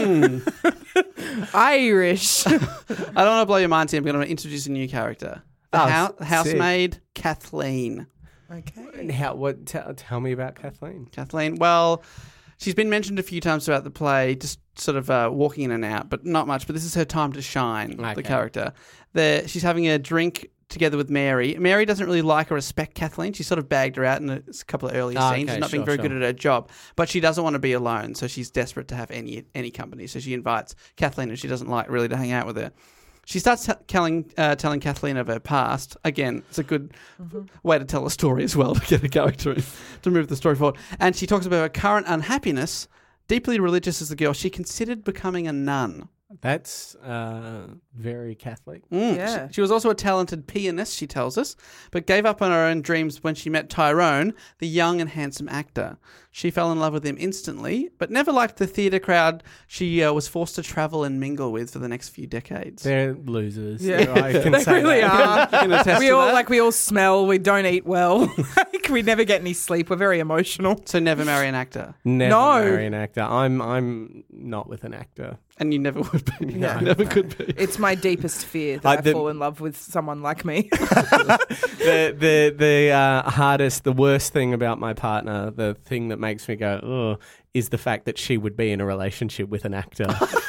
Irish. I don't want to blow your minds here, but I'm going to introduce a new character. The Oh, hou- sick. housemaid, Kathleen. Okay. And how? What? Tell, tell me about Kathleen. Kathleen, well, she's been mentioned a few times throughout the play, just sort of uh, walking in and out, but not much. But this is her time to shine, Okay. the character. The, she's having a drink together with Mary. Mary doesn't really like or respect Kathleen. She sort of bagged her out in a couple of earlier Ah, scenes. okay, She's not being sure, very sure. good at her job, but she doesn't want to be alone, so she's desperate to have any any company. So she invites Kathleen, who she doesn't like, really to hang out with her. She starts t- telling, uh, telling Kathleen of her past. Again, it's a good way to tell a story as well, to get a character in, to move the story forward. And she talks about her current unhappiness. Deeply religious as a girl, she considered becoming a nun. That's uh, very Catholic. Mm. Yeah. She, she was also a talented pianist, she tells us, but gave up on her own dreams when she met Tyrone, the young and handsome actor. She fell in love with him instantly, but never liked the theatre crowd she uh, was forced to travel and mingle with for the next few decades. They're losers. Yeah. I can They say really that. are. You can attest we to all that? like we all smell. We don't eat well. Like, we never get any sleep. We're very emotional. So never marry an actor. Never No. marry an actor. I'm I'm not with an actor. And you never would be. Yeah. You never could be. It's my deepest fear that Uh, I the- fall in love with someone like me. the the the uh, hardest, the worst thing about my partner, the thing that makes me go, oh, is the fact that she would be in a relationship with an actor.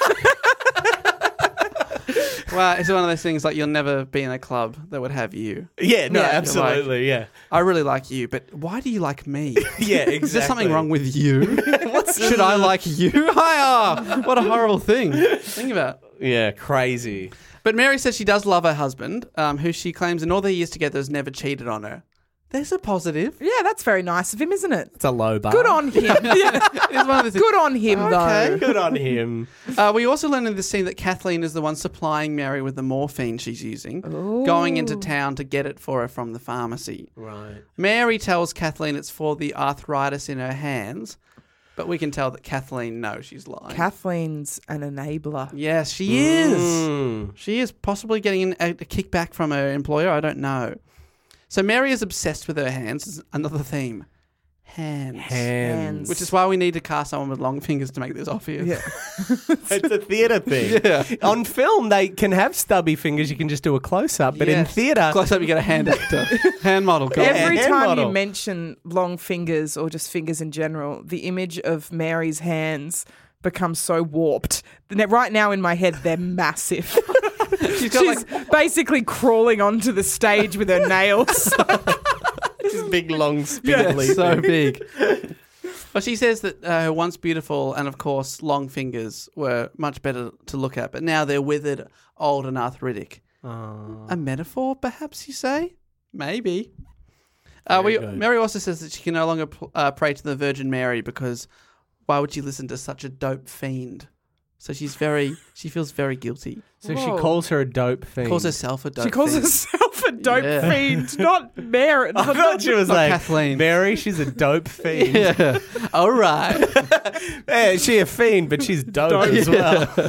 Well, it's one of those things like you'll never be in a club that would have you. yeah, no, Yeah. absolutely, yeah, I really like you, but why do you like me? yeah, exactly. Is there something wrong with you? Should I like you? Hiya! What a horrible thing. Think about. Yeah, crazy. But Mary says she does love her husband, um, who she claims in all their years together has never cheated on her. There's a positive. Yeah, that's very nice of him, isn't it? It's a low bar. Good on him. Yeah. It's one of the things. Good on him, Okay. though. Good on him. Uh, we also learn in this scene that Kathleen is the one supplying Mary with the morphine she's using, going into town to get it for her from the pharmacy. Right. Mary tells Kathleen it's for the arthritis in her hands, but we can tell that Kathleen knows she's lying. Kathleen's an enabler. Yes, she is. Mm. She is possibly getting a, a kickback from her employer. I don't know. So Mary is obsessed with her hands. This is another theme. Hands. Hands. Which is why we need to cast someone with long fingers to make this obvious. Yeah. It's a theatre thing. Yeah. On film, they can have stubby fingers. You can just do a close up. But in Yes. theatre, Close up, you get a hand actor. Hand model. Go on. Every hand time model. you mention long fingers or just fingers in general, the image of Mary's hands becomes so warped. Now- Right now in my head, they're massive. She's got She's like basically crawling onto the stage with her nails. His big, long, spindly. so big. Well, she says that uh, her once beautiful and, of course, long fingers were much better to look at, but now they're withered, old and arthritic. Oh. A metaphor, perhaps you say? Maybe. Uh, we, Mary also says that she can no longer uh, pray to the Virgin Mary because why would she listen to such a dope fiend? So she's very, she feels very guilty. So Whoa. she calls her a dope fiend. Calls herself a dope She calls fiend. herself a dope Yeah. fiend, not Mary. I thought she was Not like, Kathleen. Mary, she's a dope fiend. Yeah. All right. Yeah, she's a fiend, but she's dope as well.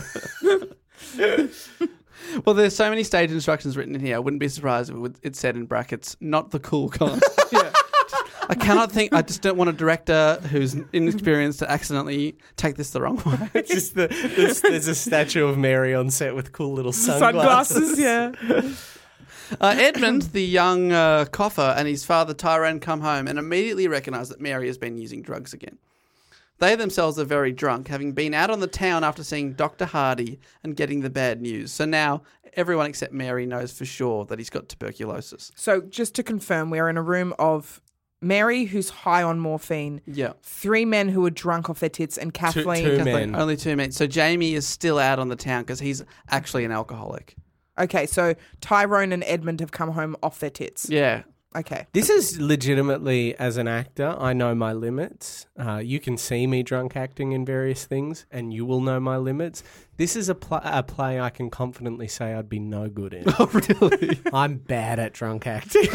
Well, there's so many stage instructions written in here. I wouldn't be surprised if it, would, it said in brackets, not the cool kind. Yeah. I cannot think, I just don't want a director who's inexperienced to accidentally take this the wrong way. It's just the, there's, there's a statue of Mary on set with cool little sunglasses. Sunglasses, yeah. Uh, Edmund, the young uh, coffer, and his father Tyrone come home and immediately recognise that Mary has been using drugs again. They themselves are very drunk, having been out on the town after seeing Doctor Hardy and getting the bad news. So now everyone except Mary knows for sure that he's got tuberculosis. So just to confirm, we're in a room of Mary, who's high on morphine, Yeah. three men who are drunk off their tits, and Kathleen. two Kathleen, men. only two men. So Jamie is still out on the town because he's actually an alcoholic. Okay, so Tyrone and Edmund have come home off their tits. Yeah. Okay. This is legitimately, as an actor, I know my limits. Uh, you can see me drunk acting in various things, and you will know my limits. This is a, pl- a play I can confidently say I'd be no good in. Oh, really? I'm bad at drunk acting.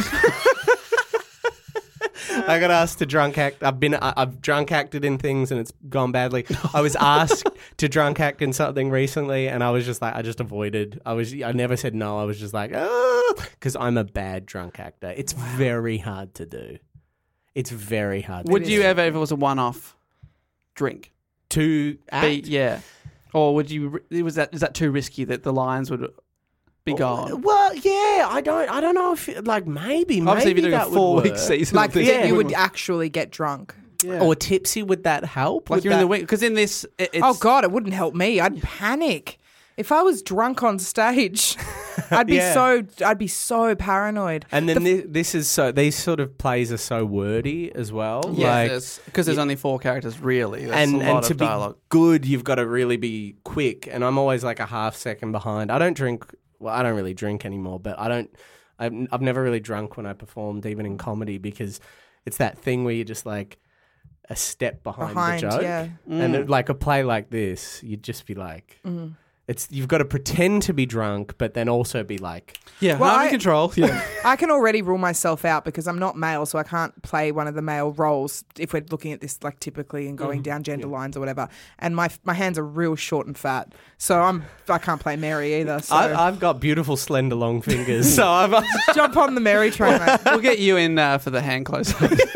I got asked to drunk act. I've been, I- I've drunk acted in things and it's gone badly. I was asked to drunk act in something recently, and I was just like, I just avoided. I was, I never said no. I was just like, oh, because I'm a bad drunk actor. It's very hard to do. It's very hard. Would to you do. ever, if it was a one-off drink, to act? be, yeah, or would you? Was that is that too risky that the lines would be gone? Well, yeah, I don't, I don't know if like maybe, Obviously, maybe if you're doing that a would four-week work. season, Like, of this, that Yeah. you would would- actually get drunk. yeah. or tipsy. Would that help? like Would you're in the that- week because in this, it, it's, Oh, God, it wouldn't help me. I'd panic. If I was drunk on stage, I'd be Yeah. so I'd be so paranoid. And then this, this is so these sort of plays are so wordy as well. yeah, like, because there's, there's only four characters really. That's and a lot and of to dialogue. be good, you've got to really be quick. And I'm always like a half second behind. I don't drink. Well, I don't really drink anymore, but I don't. I've, I've never really drunk when I performed, even in comedy, because it's that thing where you're just like a step behind, Behind, the joke. yeah. And Mm. it, like a play like this, you'd just be like, it's you've got to pretend to be drunk, but then also be like, Yeah, Well, harmony I- control. Yeah, I can already rule myself out because I'm not male, so I can't play one of the male roles if we're looking at this like typically and going down gender lines or whatever. And my my hands are real short and fat, so I'm I can't play Mary either. So I, I've got beautiful, slender, long fingers. so I've. jump on the Mary train, mate. we'll get you in uh, for the hand close.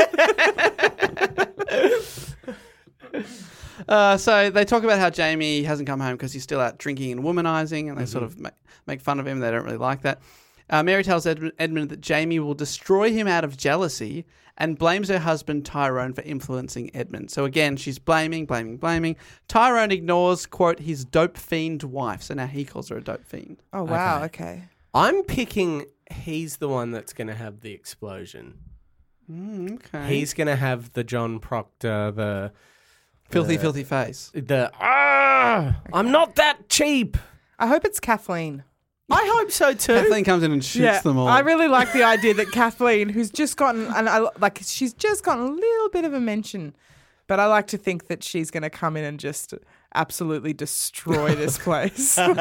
Uh, so they talk about how Jamie hasn't come home because he's still out drinking and womanizing, and they sort of make, make fun of him. They don't really like that. Uh, Mary tells Edmund, Edmund that Jamie will destroy him out of jealousy and blames her husband Tyrone for influencing Edmund. So again, she's blaming, blaming, blaming. Tyrone ignores, quote, his dope fiend wife. So now he calls her a dope fiend. Oh wow, okay. I'm picking he's the one that's going to have the explosion. Mm, okay. He's going to have the John Proctor, the filthy, the- filthy face. the ah, I'm not that cheap. I hope it's Kathleen. I hope so too. Kathleen comes in and shoots them all. I really like the idea that Kathleen, who's just gotten, and I like, she's just gotten a little bit of a mention, but I like to think that she's going to come in and just absolutely destroy this place. Am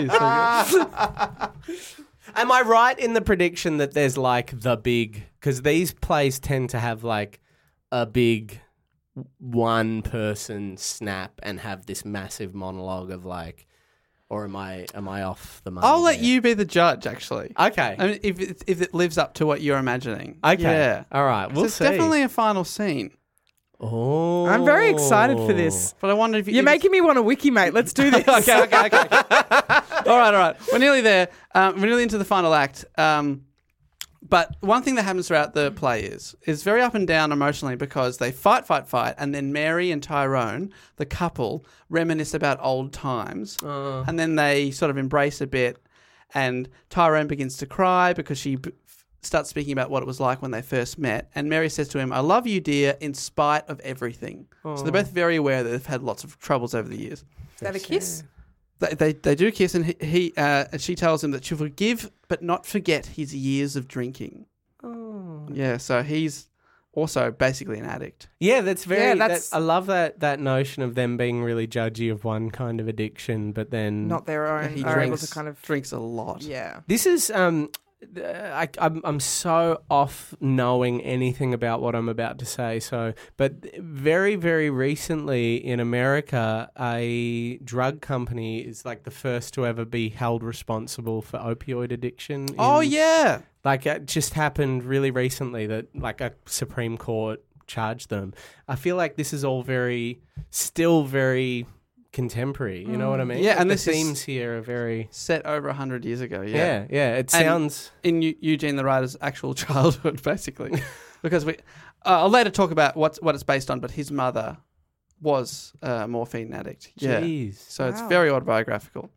I right in the prediction that there's like the big, because these plays tend to have like a big one person snap and have this massive monologue of like, or am I am I off the money? I'll let there? you be the judge, actually. Okay. I mean, if it, if it lives up to what you're imagining. Okay. Yeah. All right. We'll There's see. definitely a final scene. Oh. I'm very excited for this. But I wonder if you... You're if making me want a wiki, mate. Let's do this. okay, okay, okay. okay. all right, all right. We're nearly there. Um, we're nearly into the final act. Um, but one thing that happens throughout the play is is very up and down emotionally because they fight, fight, fight, and then Mary and Tyrone, the couple, reminisce about old times, and then they sort of embrace a bit, and Tyrone begins to cry because she b- starts speaking about what it was like when they first met. And Mary says to him, "I love you, dear, in spite of everything." So they're both very aware that they've had lots of troubles over the years. Is that a kiss? They they, they do kiss, and he, he uh, and she tells him that she'll forgive but not forget his years of drinking. Oh. Yeah, so he's also basically an addict. Yeah, that's very. Yeah, that- that's- I love that that notion of them being really judgy of one kind of addiction, but then Not their own. He are able drinks, to kind of. drinks a lot. Yeah. This is um, uh, I, I'm I'm so off knowing anything about what I'm about to say. So, but very very recently in America, a drug company is like the first to ever be held responsible for opioid addiction. in- Oh yeah. Like it just happened really recently that like a Supreme Court charged them. I feel like this is all very still very contemporary. You know what I mean? Yeah, Like and the this is- themes here are very. Set over a hundred years ago. Yeah. Yeah, yeah. It And sounds. in Eu- Eugene the writer's actual childhood, basically, because we. Uh, I'll later talk about what what it's based on, but his mother was a morphine addict. Yeah. Jeez. So it's Wow. very autobiographical.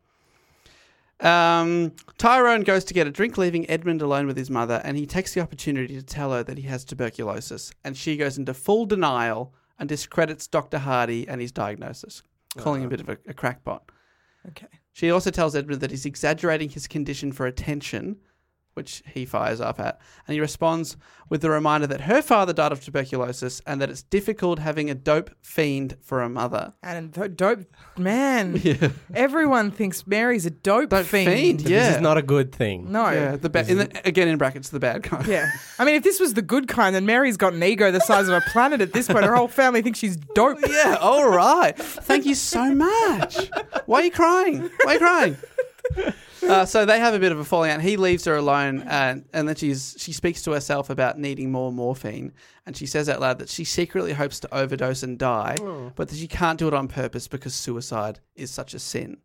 Um, Tyrone goes to get a drink, leaving Edmund alone with his mother, and he takes the opportunity to tell her that he has tuberculosis, and she goes into full denial and discredits Doctor Hardy and his diagnosis, calling him a bit of a, a crackpot. Okay. She also tells Edmund that he's exaggerating his condition for attention, which he fires up at, and he responds with the reminder that her father died of tuberculosis and that it's difficult having a dope fiend for a mother. And th- dope, man. Everyone thinks Mary's a dope, Dope fiend. fiend, But yeah. This is not a good thing. No. Yeah, the ba- in the, again in brackets, the bad guy. Yeah. I mean, if this was the good kind, then Mary's got an ego the size of a planet at this point. Her whole family thinks she's dope. Yeah, all right. Thank you so much. Why are you crying? Why are you crying? Uh, so they have a bit of a falling out. He leaves her alone, and, and then she's she speaks to herself about needing more morphine, and she says out loud that she secretly hopes to overdose and die, but that she can't do it on purpose because suicide is such a sin.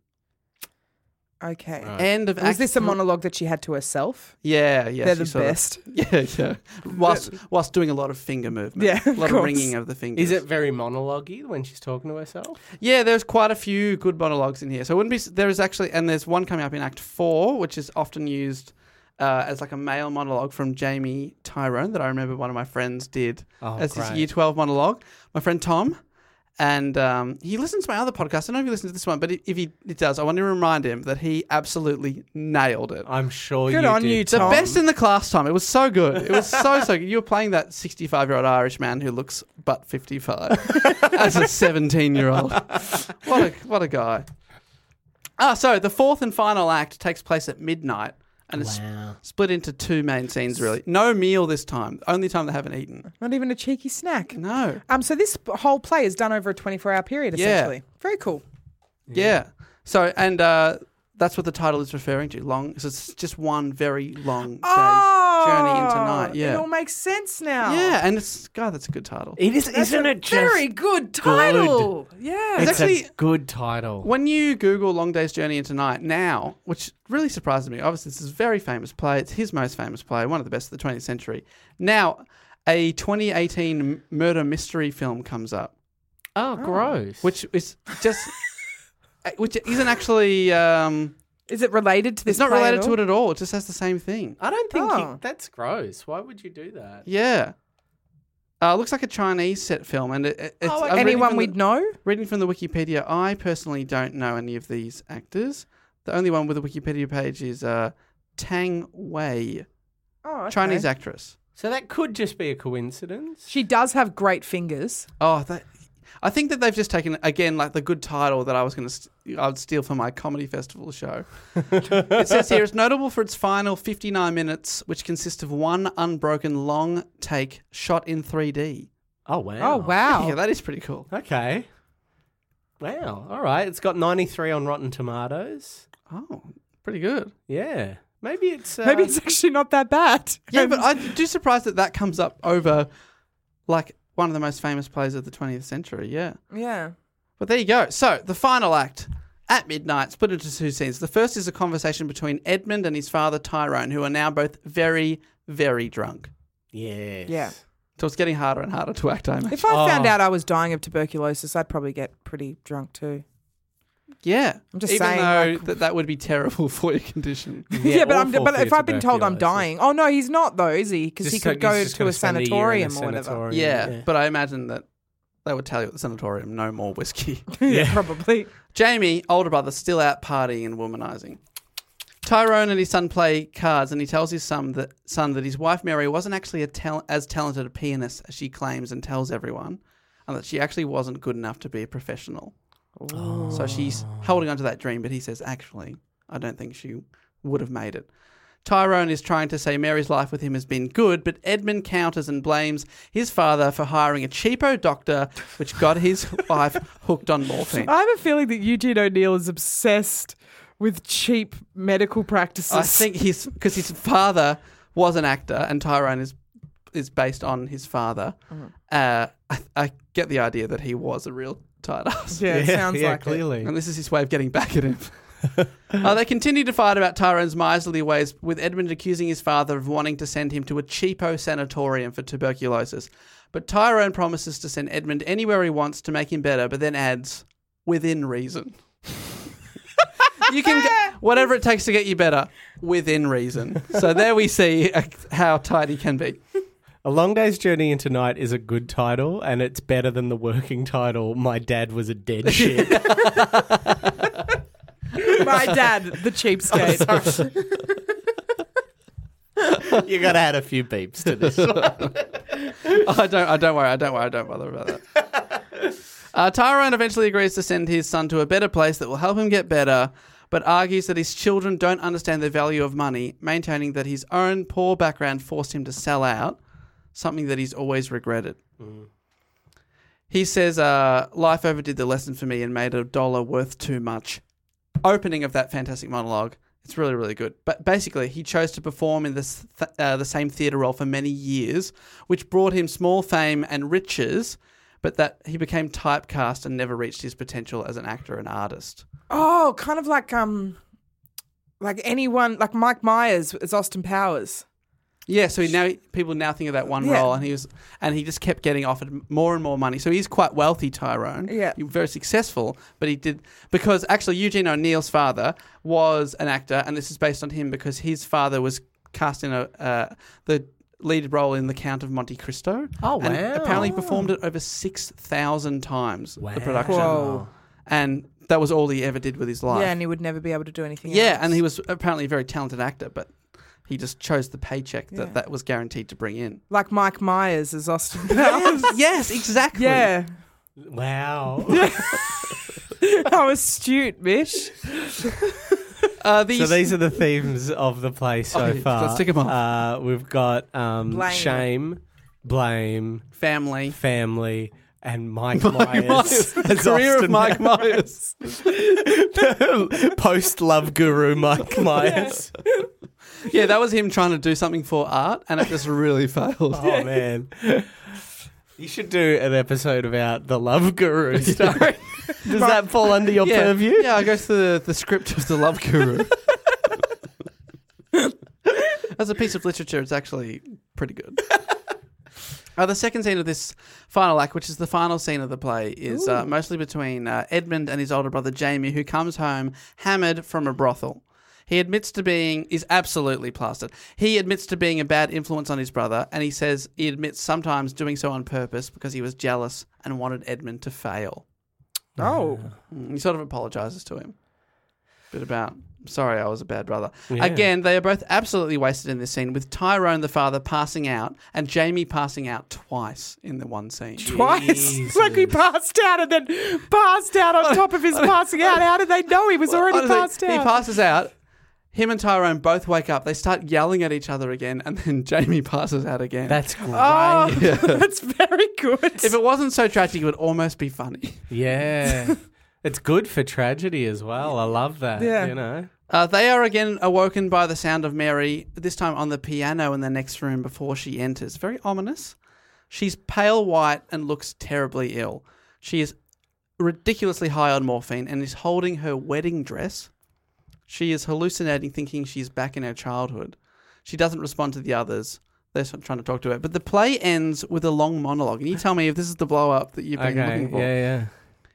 Okay. End of Was act this a thr- monologue that she had to herself? Yeah, yeah. They're she the sort of- best. yeah, yeah. Whilst whilst doing a lot of finger movement. Yeah, a of lot of course. ringing of the fingers. Is it very monologue-y when she's talking to herself? Yeah, there's quite a few good monologues in here. So it wouldn't be there is actually, and there's one coming up in Act Four, which is often used uh, as like a male monologue from Jamie Tyrone that I remember one of my friends did Oh, as his great. Year Twelve monologue. My friend Tom, and um, he listens to my other podcast. I don't know if he listens to this one, but if he it does, I want to remind him that he absolutely nailed it. I'm sure Good you on did. you, The Tom. best in the class, Tom. It was so good. It was so, so good. You were playing that sixty-five-year-old Irish man who looks but fifty-five as a seventeen-year-old. What a, what a guy. Ah, so the fourth and final act takes place at midnight, and it's Wow. split into two main scenes, really. No meal this time. Only time they haven't eaten. Not even a cheeky snack. No. Um. So this p- whole play is done over a twenty-four hour period, Yeah. essentially. Very cool. Yeah. So, and uh, that's what the title is referring to. Long. So it's just one very long day journey into night. It Yeah. all makes sense now. Yeah, and it's, God, that's a good title. It is, That's isn't a it just very good title. Yeah. It's It's actually- a good title. When you Google Long Day's Journey into Night now, which really surprises me, obviously this is a very famous play. It's his most famous play, one of the best of the twentieth century. Now, a twenty eighteen m- murder mystery film comes up, Oh, gross. which is just, which isn't actually, um, Is it related to this? it's not play at related to all? it at all. It just has the same thing. I don't think Oh. you, that's gross. Why would you do that? Yeah. Uh, it looks like a Chinese set film, and it, it- it's Oh, I'm reading anyone from we'd the, know? reading from the Wikipedia. I personally don't know any of these actors. The only one with a Wikipedia page is uh, Tang Wei, Oh, okay. Chinese actress. So that could just be a coincidence. She does have great fingers. Oh, that, I think that they've just taken again like the good title that I was going to st- I would steal for my comedy festival show. It says here it's notable for its final fifty-nine minutes, which consist of one unbroken long take shot in three D. Oh, wow. Oh, wow. Yeah, that is pretty cool. Okay. Wow. All right. It's got ninety-three on Rotten Tomatoes. Oh, pretty good. Yeah. Maybe it's... Uh, Maybe it's actually not that bad. Yeah, but I'm just surprised that that comes up over like one of the most famous plays of the twentieth century. Yeah. Yeah. But there you go. So the final act at midnight, split into two scenes. The first is a conversation between Edmund and his father Tyrone, who are now both very, very drunk. Yes. Yeah. So it's getting harder and harder to act, I imagine. If I found Oh. out I was dying of tuberculosis, I'd probably get pretty drunk too. Yeah. I'm just Even saying, though like- that, that would be terrible for your condition. Yeah, but I'm, awful but for if your I've been told I'm tuberculosis. dying, oh no, he's not though, is he? Because he Just could he's go just to gonna a spend year in a sanatorium or whatever. sanatorium. Yeah, but I imagine that they would tell you at the sanatorium, no more whiskey. Yeah, probably. Jamie, older brother, still out partying and womanizing. Tyrone and his son play cards, and he tells his son that son that his wife Mary wasn't actually a tal- as talented a pianist as she claims and tells everyone, and that she actually wasn't good enough to be a professional. Oh. So she's holding on to that dream, but he says, actually, I don't think she would have made it. Tyrone is trying to say Mary's life with him has been good, but Edmund counters and blames his father for hiring a cheapo doctor, which got his wife hooked on morphine. I have a feeling that Eugene O'Neill is obsessed with cheap medical practices. I think he's because his father was an actor, and Tyrone is is based on his father. Uh, I, I get the idea that he was a real tight ass. Yeah, it sounds yeah, like it. clearly. And this is his way of getting back at him. uh, they continue to fight about Tyrone's miserly ways, with Edmund accusing his father of wanting to send him to a cheapo sanatorium for tuberculosis. But Tyrone promises to send Edmund anywhere he wants to make him better, but then adds, within reason. You can get whatever it takes to get you better, within reason. So there we see uh, how tight he can be. A Long Day's Journey into Night is a good title, and it's better than the working title, My Dad Was a Dead Shit. My dad, the cheapskate. You got to add a few beeps to this one. I don't. I don't worry. I don't worry. I don't bother about that. Uh, Tyrone eventually agrees to send his son to a better place that will help him get better, but argues that his children don't understand the value of money, maintaining that his own poor background forced him to sell out, something that he's always regretted. Mm. He says, uh, "Life overdid the lesson for me and made a dollar worth too much." Opening of that fantastic monologue. It's really, really good. But basically, he chose to perform in this th- uh, the same theatre role for many years, which brought him small fame and riches, but that he became typecast and never reached his potential as an actor and artist. Oh, kind of like um, like anyone, like Mike Myers as Austin Powers. Yeah, so he now people now think of that one Yeah. role, and he was, and he just kept getting offered more and more money. So he's quite wealthy, Tyrone. Yeah. He was very successful, but he did because actually Eugene O'Neill's father was an actor, and this is based on him because his father was cast in a uh, the lead role in The Count of Monte Cristo. Oh, And wow. apparently performed it over six thousand times. Wow. The production, Whoa. and that was all he ever did with his life. Yeah, and he would never be able to do anything Yeah, else. and he was apparently a very talented actor, but he just chose the paycheck that Yeah. that was guaranteed to bring in. Like Mike Myers as Austin Powers. Yes, exactly. Yeah. Wow. How astute, Mish. Uh, these, So these are the themes of the play so Okay, far. let's tick 'em off. Uh, we've got um, Blame. shame, blame, family. family, and Mike, Mike Myers. Myers. The as career of Austin Mike Powers. Myers. Post-love guru Mike Myers. Yeah, that was him trying to do something for art, and it just really failed. Oh, man. You should do an episode about the love guru story. Does that fall under your yeah, purview? yeah, I go to the, the script of The Love Guru. As a piece of literature, it's actually pretty good. Uh, the second scene of this final act, which is the final scene of the play, is uh, mostly between uh, Edmund and his older brother Jamie, who comes home hammered from a brothel. He admits to being, is absolutely plastered. He admits to being a bad influence on his brother, and he says he admits sometimes doing so on purpose because he was jealous and wanted Edmund to fail. Oh. Mm, He sort of apologises to him. Bit about, sorry, I was a bad brother. Yeah. Again, they are both absolutely wasted in this scene, with Tyrone, the father, passing out and Jamie passing out twice in the one scene. Twice. Jesus. Like he passed out and then passed out on top of his passing out. How did they know he was already Honestly, passed out? He passes out. Him and Tyrone both wake up. They start yelling at each other again, and then Jamie passes out again. That's great. Oh, that's very good. If it wasn't so tragic, it would almost be funny. Yeah. It's good for tragedy as well. I love that. Yeah. You know? Uh, they are again awoken by the sound of Mary, this time on the piano in the next room before she enters. Very ominous. She's pale white and looks terribly ill. She is ridiculously high on morphine and is holding her wedding dress. She is hallucinating, thinking she's back in her childhood. She doesn't respond to the others. They're sort of trying to talk to her. But the play ends with a long monologue. Can you tell me if this is the blow-up that you've been Okay. looking for? Yeah, yeah.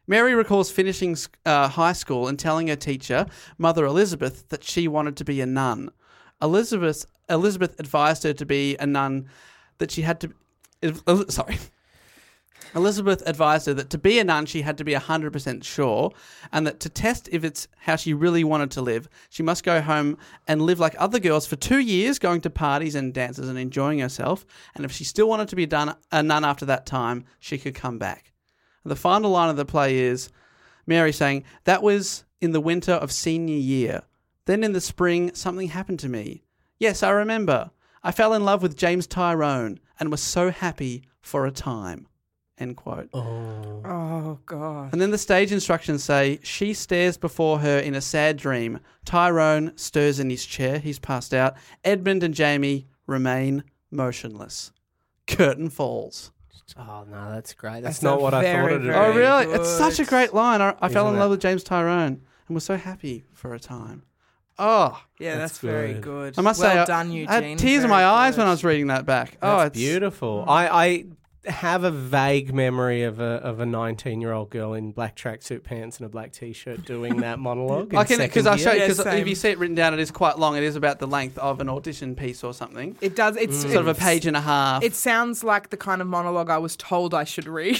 Mary recalls finishing uh, high school and telling her teacher, Mother Elizabeth, that she wanted to be a nun. Elizabeth Elizabeth advised her to be a nun, that she had to... Uh, sorry. Elizabeth advised her that to be a nun, she had to be one hundred percent sure, and that to test if it's how she really wanted to live, she must go home and live like other girls for two years, going to parties and dances and enjoying herself, and if she still wanted to be done, a nun after that time, she could come back. And the final line of the play is Mary saying, "That was in the winter of senior year. Then in the spring, something happened to me. Yes, I remember. I fell in love with James Tyrone and was so happy for a time." End quote. Oh. Oh, God. And then the stage instructions say, she stares before her in a sad dream. Tyrone stirs in his chair. He's passed out. Edmund and Jamie remain motionless. Curtain falls. Oh, no, that's great. That's, That's not a what I thought very, it'd be. very- Oh, really? good. It's such a great line. I, I fell Isn't in love it? with James Tyrone and was so happy for a time. Oh, Yeah, That's that's, very good. good. I must well say, I- done, Eugene. I had tears in Very my eyes good. when I was reading that back. oh, That's it's beautiful. I, I have a vague memory of a of a nineteen-year-old girl in black tracksuit pants and a black T-shirt doing that monologue. in I can because I second show year. you Yeah, because if same. you see it written down, it is quite long. It is about the length of an audition piece or something. It does. It's Sort of a it's- page and a half. It sounds like the kind of monologue I was told I should read.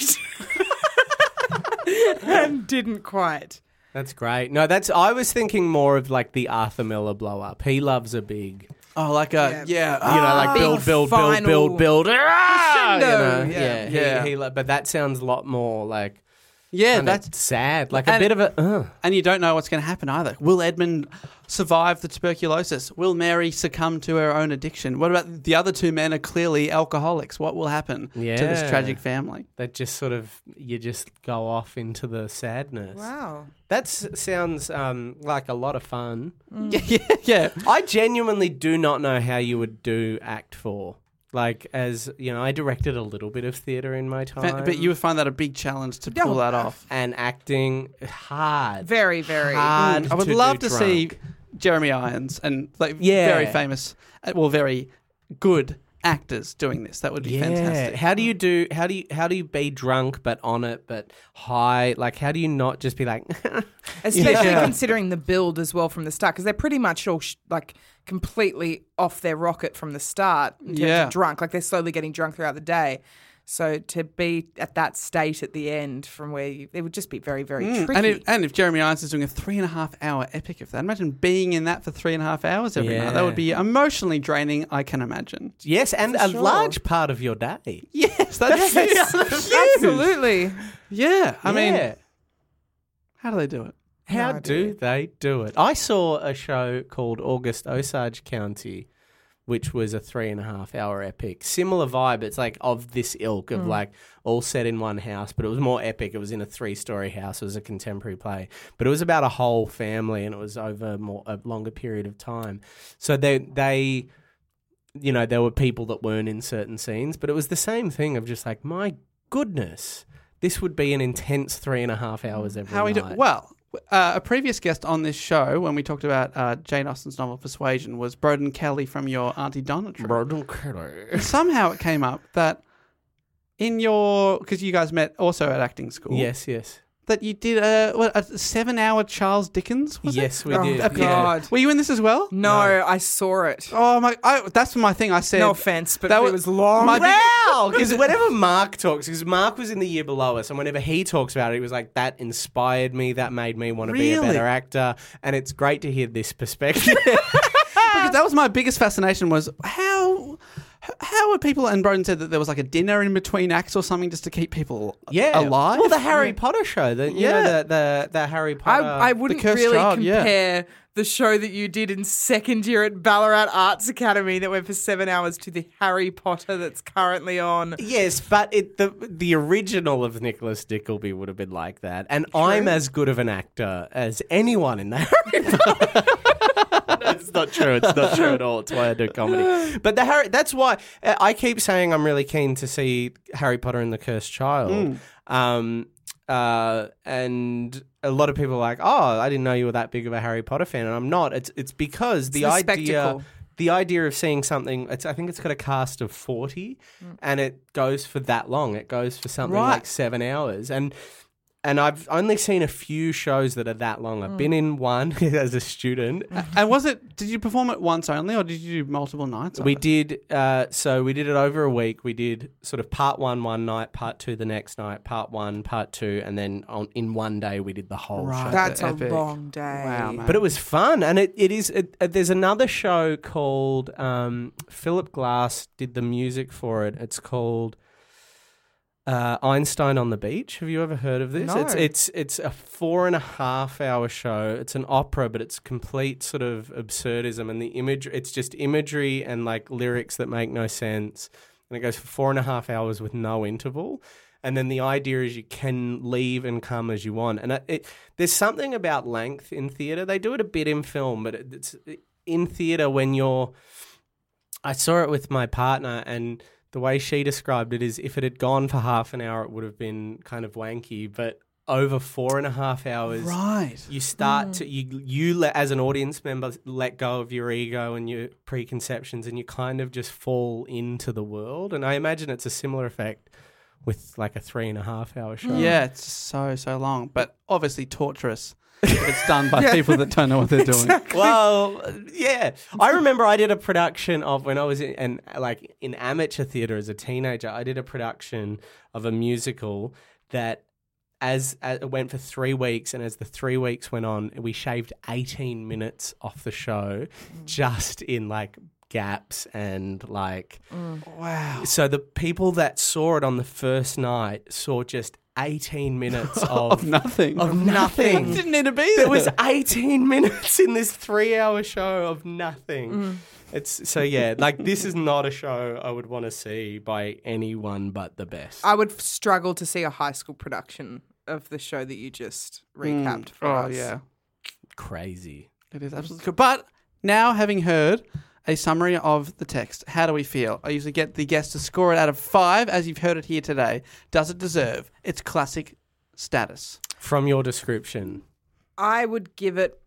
And didn't quite. That's great. No, that's. I was thinking more of like the Arthur Miller blow up. He loves a big, oh, like a yeah. you know, like Ah, build, big build, build, final build, build. Ah, you crescendo. know, Yeah. yeah, he, Yeah. He, lo- but that sounds a lot more like yeah. kinda That's sad, like a and- bit of a. Uh. and you don't know what's going to happen either. Will Edmund survive the tuberculosis? Will Mary succumb to her own addiction? What about the other two men are clearly alcoholics? What will happen to this Yeah. tragic family? That just sort of you just go off into the sadness. Wow. That sounds um, like a lot of fun. Yeah, yeah, yeah. I genuinely do not know how you would do Act Four. Like, as you know, I directed a little bit of theatre in my time, But you would find that a big challenge to pull that off. and acting hard, Very, very. hard. Mm, I would to love do to see drunk. Jeremy Irons and like Yeah. very famous, uh, well, very good actors doing this. That would be Yeah. fantastic. How do you do? How do you? How do you be drunk but on it but high? Like, how do you not just be like? Especially Yeah. considering the build as well from the start, because they're pretty much all sh- like completely off their rocket from the start in terms Yeah. of drunk. Like they're slowly getting drunk throughout the day. So to be at that state at the end from where you, it would just be very, very Mm, tricky. And if, and if Jeremy Irons is doing a three and a half hour epic of that, imagine being in that for three and a half hours every night. That would be emotionally draining, I can imagine. Yes, and a sure. large part of your day. Yes, that's Yes. Absolutely. yeah. I mean, Yeah. how do they do it? How No do idea. they do it? I saw a show called August Osage County, which was a three and a half hour epic. Similar vibe. It's like of this ilk of like all set in one house, but it was more epic. It was in a three story house. It was a contemporary play, but it was about a whole family, and it was over more a longer period of time. So they they, you know, there were people that weren't in certain scenes, but it was the same thing of just like, my goodness, this would be an intense three and a half hours every How we night. do? Well, uh, a previous guest on this show, when we talked about uh, Jane Austen's novel Persuasion, was Broden Kelly from your Auntie Donna troupe. And somehow it came up that in your, because you guys met also at acting school, Yes, yes. that you did a, what, a seven-hour Charles Dickens. Was Yes, it? we Oh, did. God. Yeah. Were you in this as well? No, I saw it. Oh my! I, that's my thing. I said No offense, but that it was- was long. my big- Wow! Because whenever Mark talks, because Mark was in the year below us, and whenever he talks about it, he was like, that inspired me, that made me want to be a Really? better actor. And it's great to hear this perspective. because that was my biggest fascination was how how were people, and Broden said that there was like a dinner in between acts or something just to keep people yeah. alive. Well, the Harry Potter show. The, you Yeah. know, the, the, the Harry I, Potter. I wouldn't Cursed really Child, yeah. compare the show that you did in second year at Ballarat Arts Academy that went for seven hours to the Harry Potter that's currently on. Yes, but it, the the original of Nicholas Dickleby would have been like that, and I'm as good of an actor as anyone in the Harry Potter. No, it's not true. It's not true at all. It's why I do comedy. But the Harry. That's why uh, I keep saying I'm really keen to see Harry Potter and the Cursed Child. Um, uh, and a lot of people are like, "Oh, I didn't know you were that big of a Harry Potter fan," and I'm not. It's it's because the, the idea. spectacle. The idea of seeing something, it's, I think it's got a cast of forty, and it goes for that long. It goes for something Right. like seven hours. And and I've only seen a few shows that are that long. I've been in one as a student. And was it? Did you perform it once only, or did you do multiple nights? of We it? did, uh, so we did it over a week. We did sort of part one one night, part two the next night, part one, part two, and then on in one day we did the whole Right. show. That's a Epic. long day. Wow, man. But it was fun, and it, it is. It, uh, there's another show called um, Philip Glass did the music for it. It's called uh, Einstein on the Beach. Have you ever heard of this? No. It's it's it's a four and a half hour show. It's an opera, but it's complete sort of absurdism, and the image. It's just imagery and like lyrics that make no sense, and it goes for four and a half hours with no interval. And then the idea is you can leave and come as you want. And it, it, there's something about length in theatre. They do it a bit in film, but it, it's in theatre when you're... I saw it with my partner, and the way she described it is if it had gone for half an hour, it would have been kind of wanky. But over four and a half hours, Right. you start to... You, you let, as an audience member, let go of your ego and your preconceptions, and you kind of just fall into the world. And I imagine it's a similar effect with like a three and a half hour show. Yeah, it's so, so long, but obviously torturous if it's done by people that don't know what they're doing. Well, yeah. I remember I did a production of when I was in, and like in amateur theatre as a teenager, I did a production of a musical that as, as it went for three weeks, and as the three weeks went on, we shaved eighteen minutes off the show just in like gaps and like Wow. so the people that saw it on the first night saw just eighteen minutes of Of nothing. of nothing. Didn't need to be there. There was eighteen minutes in this three-hour show of nothing. It's so yeah, like this is not a show I would want to see by anyone but the best. I would struggle to see a high school production of the show that you just recapped for Oh, us. yeah. Crazy. It is absolutely cool. But now, having heard a summary of the text, how do we feel? I usually get the guest to score it out of five, as you've heard it here today. Does it deserve its classic status? From your description, I would give it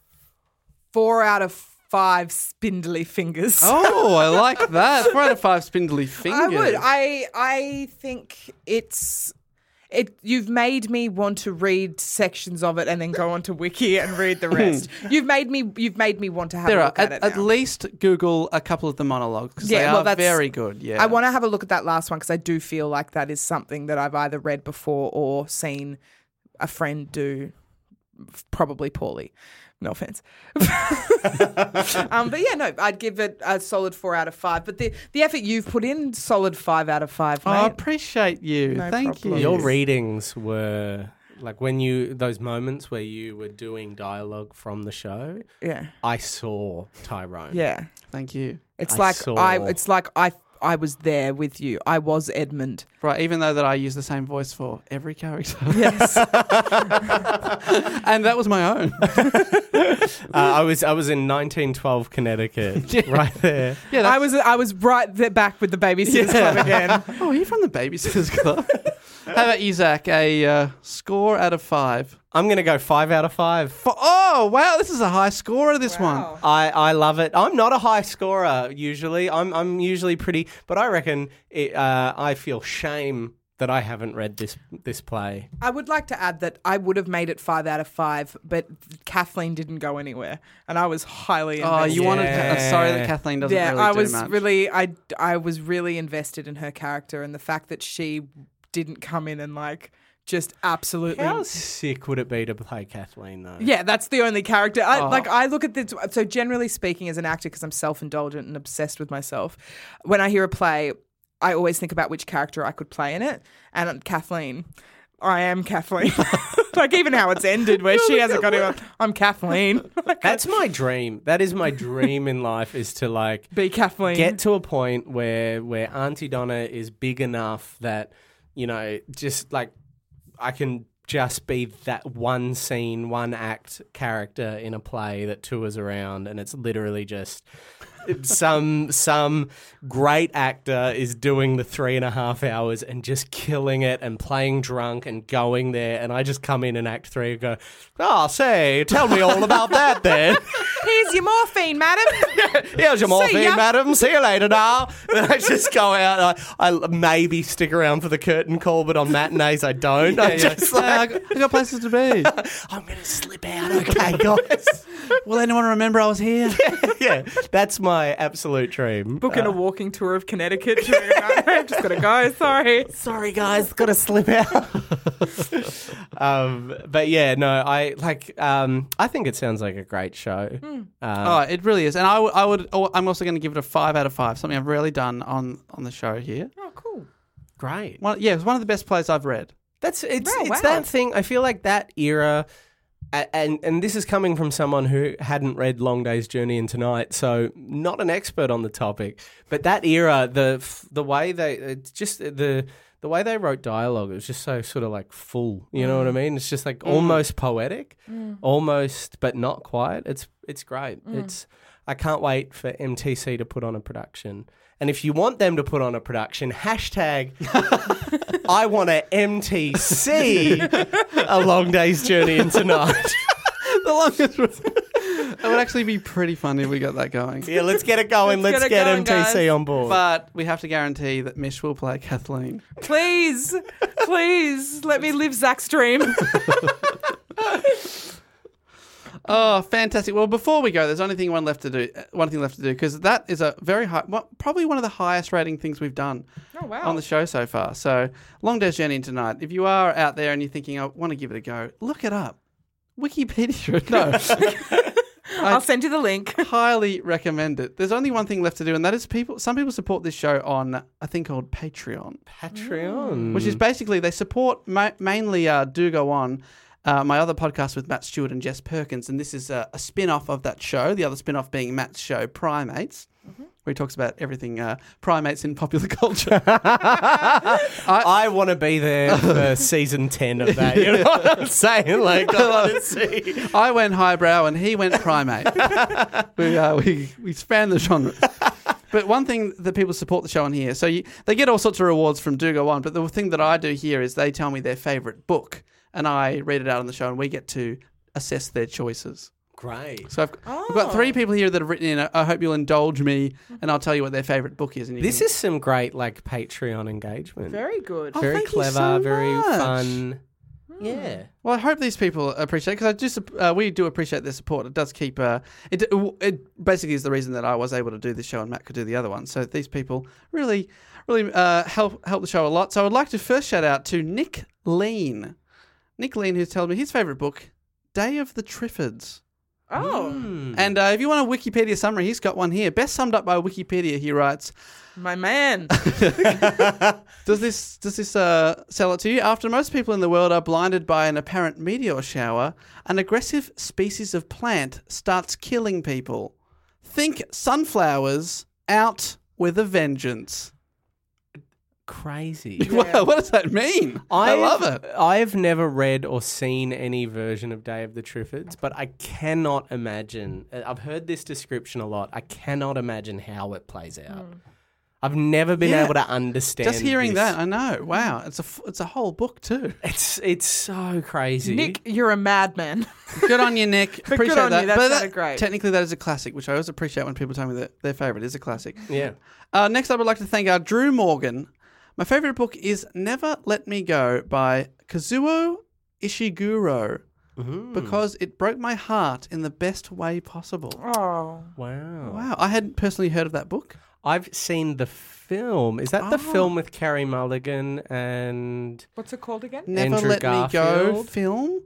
four out of five spindly fingers. Oh, I like that. Four out of five spindly fingers. I would. I I think it's it. You've made me want to read sections of it and then go onto Wiki and read the rest. you've made me. You've made me want to have There a are look at, at, it at now. least Google a couple of the monologues because Yeah, they well, are that's- very good. Yeah, I want to have a look at that last one because I do feel like that is something that I've either read before or seen a friend do, probably poorly. No offense. um, but yeah, no, I'd give it a solid four out of five. But the, the effort you've put in, solid five out of five, Oh, I mate. appreciate you. No Thank problem. you. your readings were like when you those moments where you were doing dialogue from the show. yeah, I saw Tyrone. yeah. Thank you. It's I like saw- I. It's like I. I was there with you. I was Edmund. Right, even though that I use the same voice for every character. Yes. And that was my own. Uh, I was I was in nineteen twelve Connecticut, right there. Yeah, that's, I was. I was right there back with the Babysitters Club again. Oh, you're from the Babysitters Club. How about you, Zach? A uh, score out of five. I'm gonna go five out of five. For, oh, wow, this is a high score, this one. Wow. I, I love it. I'm not a high scorer usually. I'm I'm usually pretty, but I reckon it, uh, I feel shame that I haven't read this this play. I would like to add that I would have made it five out of five, but Kathleen didn't go anywhere, and I was highly Oh, invested. you wanted. Yeah. Uh, sorry that Kathleen doesn't yeah, really I do was much. really, I, I was really invested in her character, and the fact that she didn't come in and like just absolutely. How sick would it be to play Kathleen though? Yeah, that's the only character. I, Oh. Like I look at this. So generally speaking, as an actor, because I'm self-indulgent and obsessed with myself, when I hear a play, I always think about which character I could play in it. And Kathleen, I am Kathleen. Like even how it's ended, where she hasn't got to. I'm Kathleen. Like, That's my dream. That is my dream in life is to like be Kathleen. get to a point where where Auntie Donna is big enough that, you know, just like I can just be that one scene, one act character in a play that tours around, and it's literally just some some great actor is doing the three and a half hours and just killing it and playing drunk and going there, and I just come in in act three and go, oh, say, tell me all about that then. Here's your morphine, madam. Here's your morphine, ya. madam. See you later now. Then I just go out. I, I maybe stick around for the curtain call, but on matinees I don't. I'm just Yeah, I like, got, I got places to be. I'm going to slip out, okay, guys? Will anyone remember I was here? Yeah, that's my absolute dream. Booking a walking tour of Connecticut. during a night. I've just got to go. Sorry. Sorry, guys, got to slip out. um, but yeah, no, I like. Um, I think it sounds like a great show. Mm. Uh, Oh, it really is. And I would, I would, oh, I'm also going to give it a five out of five, something I've rarely done on, on the show here. Oh, cool. great. One, yeah, it was one of the best plays I've read. That's it's Oh, it's wow. that thing. I feel like that era, a- and and this is coming from someone who hadn't read Long Day's Journey into Night, so not an expert on the topic. But that era, the f- the way they it's just the the way they wrote dialogue, it was just so sort of like full. You know what I mean? It's just like almost poetic, almost but not quite. It's it's great. It's I can't wait for M T C to put on a production. And if you want them to put on a production, hashtag I want a M T C A Long Day's Journey into Night. The longest. It would actually be pretty fun if we got that going. Yeah, let's get it going. Let's Let's, get it get, going, M T C guys. on board. But we have to guarantee that Mish will play Kathleen. Please, please let me live Zach's dream. Oh, fantastic! Well, before we go, there's only thing one left to do. One thing left to do because that is a very high, well, probably one of the highest rating things we've done Oh, wow. on the show so far. So, Long Day's Journey into Night. If you are out there and you're thinking, I want to give it a go, look it up. Wikipedia. No, I'll send you the link. highly recommend it. There's only one thing left to do, and that is people. Some people support this show on a thing called Patreon, Patreon. which is basically they support ma- mainly uh, Do Go On. Uh, my other podcast with Matt Stewart and Jess Perkins, and this is a, a spin-off of that show, the other spin-off being Matt's show, Primates, where he talks about everything uh, primates in popular culture. I want to be there for season ten of that. You know what I'm saying? Like, I want to see. I went highbrow and he went primate. we, uh, we, we span the genres. But one thing that people support the show on here, so you, they get all sorts of rewards from Do Go On, but the thing that I do here is they tell me their favourite book, and I read it out on the show, and we get to assess their choices. Great. So I've, I've got three people here that have written in. I hope you'll indulge me, and I'll tell you what their favourite book is. And you This can, is some great like Patreon engagement. Very good. Oh, very thank you clever, so very much. fun. Yeah. Well, I hope these people appreciate it because I do. sup- Uh, we do appreciate their support. It does keep. Uh, it it basically is the reason that I was able to do this show and Matt could do the other one. So these people really, really uh, help help the show a lot. So I would like to first shout out to Nick Lean. Nick Lean, who's told me his favourite book, Day of the Triffids. Oh, And uh, if you want a Wikipedia summary, he's got one here. Best summed up by Wikipedia, he writes, my man. Does this does this uh, sell it to you? After most people in the world are blinded by an apparent meteor shower, an aggressive species of plant starts killing people. Think sunflowers out with a vengeance. Crazy. Wow, what does that mean? I I've- love it. I've never read or seen any version of Day of the Triffids, but I cannot imagine. I've heard this description a lot. I cannot imagine how it plays out. I've never been Yeah. able to understand. Just hearing this. that, I know. Wow, it's a f- it's a whole book too. it's it's so crazy. Nick, you're a madman. Good on you, Nick. But Appreciate good on that. you, that but sounded great. Technically, that is a classic, which I always appreciate when people tell me that their favourite is a classic. Yeah. Uh, next up, I'd like to thank our Drew Morgan. My favourite book is Never Let Me Go by Kazuo Ishiguro because it broke my heart in the best way possible. Oh, Wow. Wow, I hadn't personally heard of that book. I've seen the film. Is that the Oh. film with Carey Mulligan and what's it called again? Never Andrew Let Me Go Garfield? film.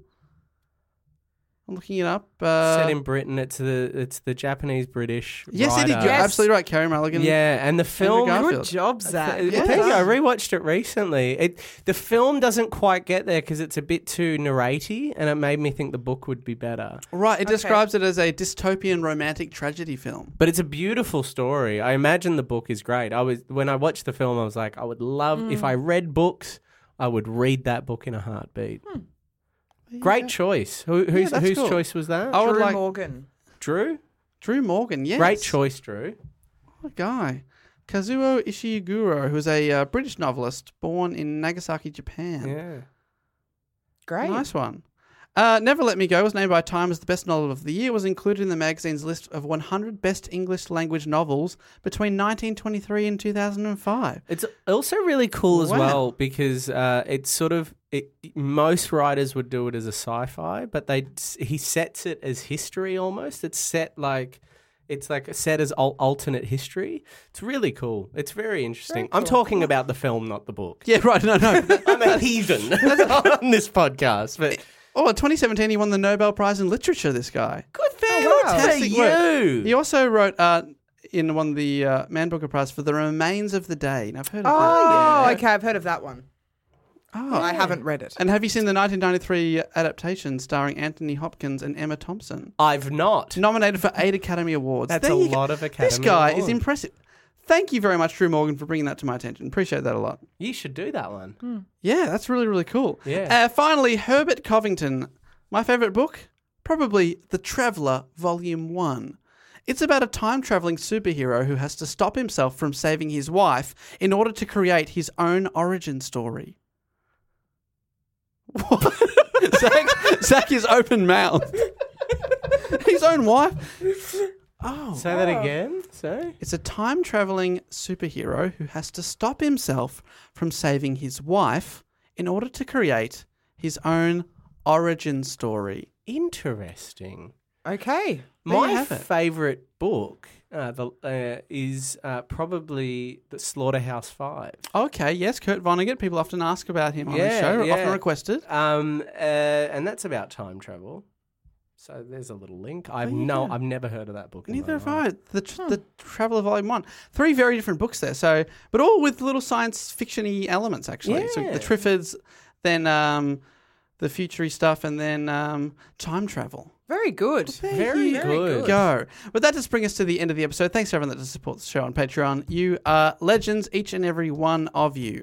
I'm looking it up. Uh, set in Britain? It's the it's the Japanese British. yes, it is. writer. You're Yes. absolutely right. Carey Mulligan. Yeah, and the film. Garfield. Good job, Zach. Uh, Yeah. Thank you. I rewatched it recently. It the film doesn't quite get there because it's a bit too narraty, and it made me think the book would be better. Right, it Okay. describes it as a dystopian romantic tragedy film. But it's a beautiful story. I imagine the book is great. I was when I watched the film, I was like, I would love if I read books, I would read that book in a heartbeat. Great choice. Who, who's, that's whose cool. choice was that? I would Drew like Morgan. Drew. Drew Morgan. Yes, Great choice, Drew. What a guy. Kazuo Ishiguro, who's a uh, British novelist born in Nagasaki, Japan. Yeah. Great. Nice one. Uh, Never Let Me Go was named by Time as the best novel of the year, was included in the magazine's list of one hundred best English language novels between nineteen twenty-three and two thousand five. It's also really cool as Wow. well because uh, it's sort of it, most writers would do it as a sci-fi, but they he sets it as history almost. It's set like it's like set as al- alternate history. It's really cool. It's very interesting. I'm talking about the film, not the book. Yeah, right. No, no. I'm a heathen on this podcast, but Oh, in twenty seventeen, he won the Nobel Prize in Literature, this guy. good for Fantastic work. you. He also wrote uh, in one the uh, Man Booker Prize for The Remains of the Day. Now, I've heard of Oh, that. okay. I've heard of that one. Oh. I haven't read it. And have you seen the nineteen ninety-three adaptation starring Anthony Hopkins and Emma Thompson? I've not. Nominated for eight Academy Awards. That's There a you go. lot of Academy This guy is Awards. impressive. Thank you very much, Drew Morgan, for bringing that to my attention. Appreciate that a lot. You should do that one. Yeah, that's really, really cool. Yeah. Uh, finally, Herbert Covington. My favourite book? Probably The Traveller, Volume one. It's about a time-travelling superhero who has to stop himself from saving his wife in order to create his own origin story. What? Zach, Zach is open-mouthed. His own wife? Oh. Say that again. So It's a time-travelling superhero who has to stop himself from saving his wife in order to create his own origin story. interesting. Okay. There you My have it. favourite book uh, the, uh, is uh, probably The Slaughterhouse Five. Okay, yes, Kurt Vonnegut. People often ask about him on the Yeah, show, yeah. often requested. Um, uh, and that's about time travel. So there's a little link. I've There you no, go. I've never heard of that book. in my Neither have life. I. The, tr- the Traveller Volume one. Three very different books there, so but all with little science fiction-y elements, actually. So Yeah. the Triffids, then um, the futury stuff, and then um, time travel. Very good. Very Very good. Go. But that just brings us to the end of the episode. Thanks to everyone that does support the show on Patreon. You are legends, each and every one of you.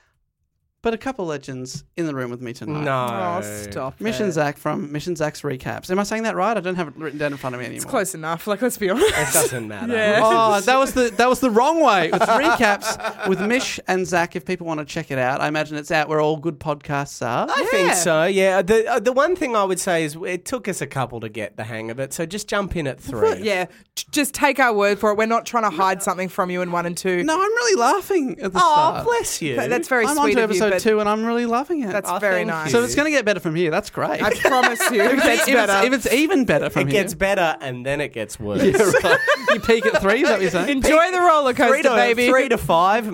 But a couple legends in the room with me tonight. No. Oh, stop. Mission it. Zach from Mission Zach's Recaps. Am I saying that right? I don't have it written down in front of me anymore. It's close enough. Like, let's be honest. It doesn't matter. Yeah. Oh, that was the that was the wrong way. It's recaps with Mish and Zach. If people want to check it out, I imagine it's out where all good podcasts are. I think so. Yeah. The uh, the one thing I would say is it took us a couple to get the hang of it. So just jump in at three. Yeah. J- Just take our word for it. We're not trying to hide something from you in one and two. No, I'm really laughing at the Oh, start. bless you. But that's very I'm on sweet to of you. episode But two, and I'm really loving it. that's Oh, very thank nice. you. so it's going to get better from here. That's great. I promise you, it gets if, better. It's, if it's even better from It here, gets better and then it gets worse. Yeah, right. You peak at three. Is that what you're saying? Enjoy the roller Three coaster, to, baby. three to five.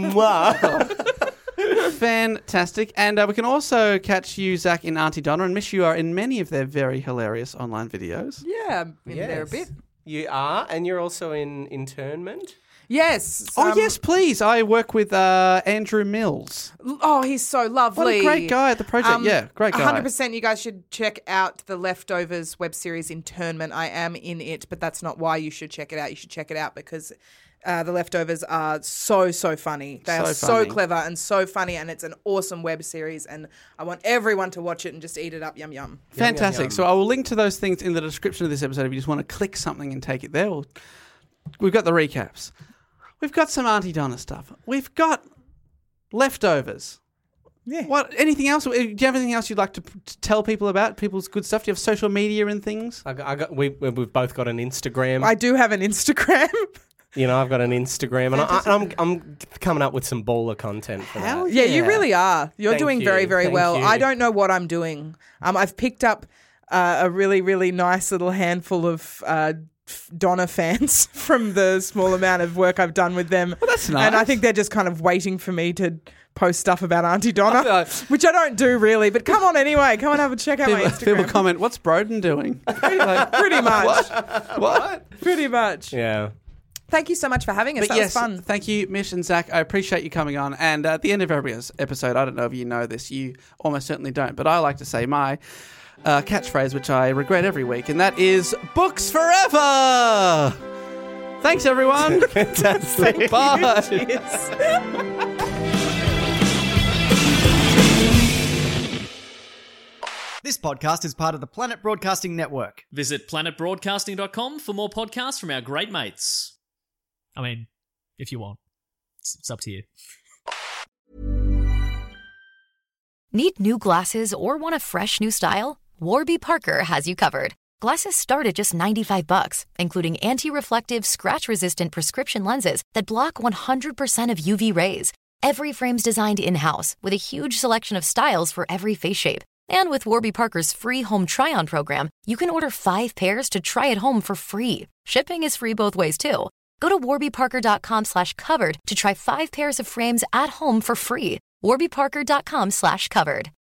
Mwah. Fantastic. And uh, we can also catch you, Zach, in Auntie Donna, and Mish, you are in many of their very hilarious online videos. Yeah, I'm in there a Yes. bit. You are, and you're also in internment. Yes. Oh, um, yes, please. I work with uh, Andrew Mills. Oh, he's so lovely. What a great guy at the project. Yeah, great guy. one hundred percent you guys should check out the Leftovers web series Internment. I am in it, but that's not why you should check it out. You should check it out because uh, the Leftovers are so, so funny. They So are so funny. clever and so funny, and it's an awesome web series, and I want everyone to watch it and just eat it up. Yum, yum. Fantastic. So I will link to those things in the description of this episode if you just want to click something and take it there. We'll, we've got the recaps. We've got some Auntie Donna stuff. We've got Leftovers. Yeah. What? Anything else? Do you have anything else you'd like to, p- to tell people about? People's good stuff? Do you have social media and things? I got, I got, we, we've both got an Instagram. I do have an Instagram. you know, I've got an Instagram, and I, I'm I'm coming up with some baller content for Hell that. Yeah, you Yeah. really are. You're Thank doing you. very, very Thank well. you. I don't know what I'm doing. Um, I've picked up uh, a really, really nice little handful of uh, f- Donna fans from the small amount of work I've done with them. Well, that's And I nice. think they're just kind of waiting for me to post stuff about Auntie Donna, Oh, which I don't do really. But come on anyway. Come and have a check out my People, Instagram. people comment, what's Broden doing? Like, Pretty much. what? Pretty much. Yeah. Thank you so much for having us. But that yes, was fun. thank you, Mish and Zach. I appreciate you coming on. And at the end of every episode, I don't know if you know this, you almost certainly don't, but I like to say my uh, catchphrase, which I regret every week, and that is books forever. Thanks, everyone. Fantastic. Bye. This podcast is part of the Planet Broadcasting Network. Visit planet broadcasting dot com for more podcasts from our great mates. I mean, if you want. It's, it's up to you. Need new glasses or want a fresh new style? Warby Parker has you covered. Glasses start at just ninety-five bucks, including anti-reflective, scratch-resistant prescription lenses that block one hundred percent of U V rays. Every frame's designed in-house with a huge selection of styles for every face shape. And with Warby Parker's free home try-on program, you can order five pairs to try at home for free. Shipping is free both ways, too. Go to warbyparker.com slash covered to try five pairs of frames at home for free. warbyparker.com slash covered.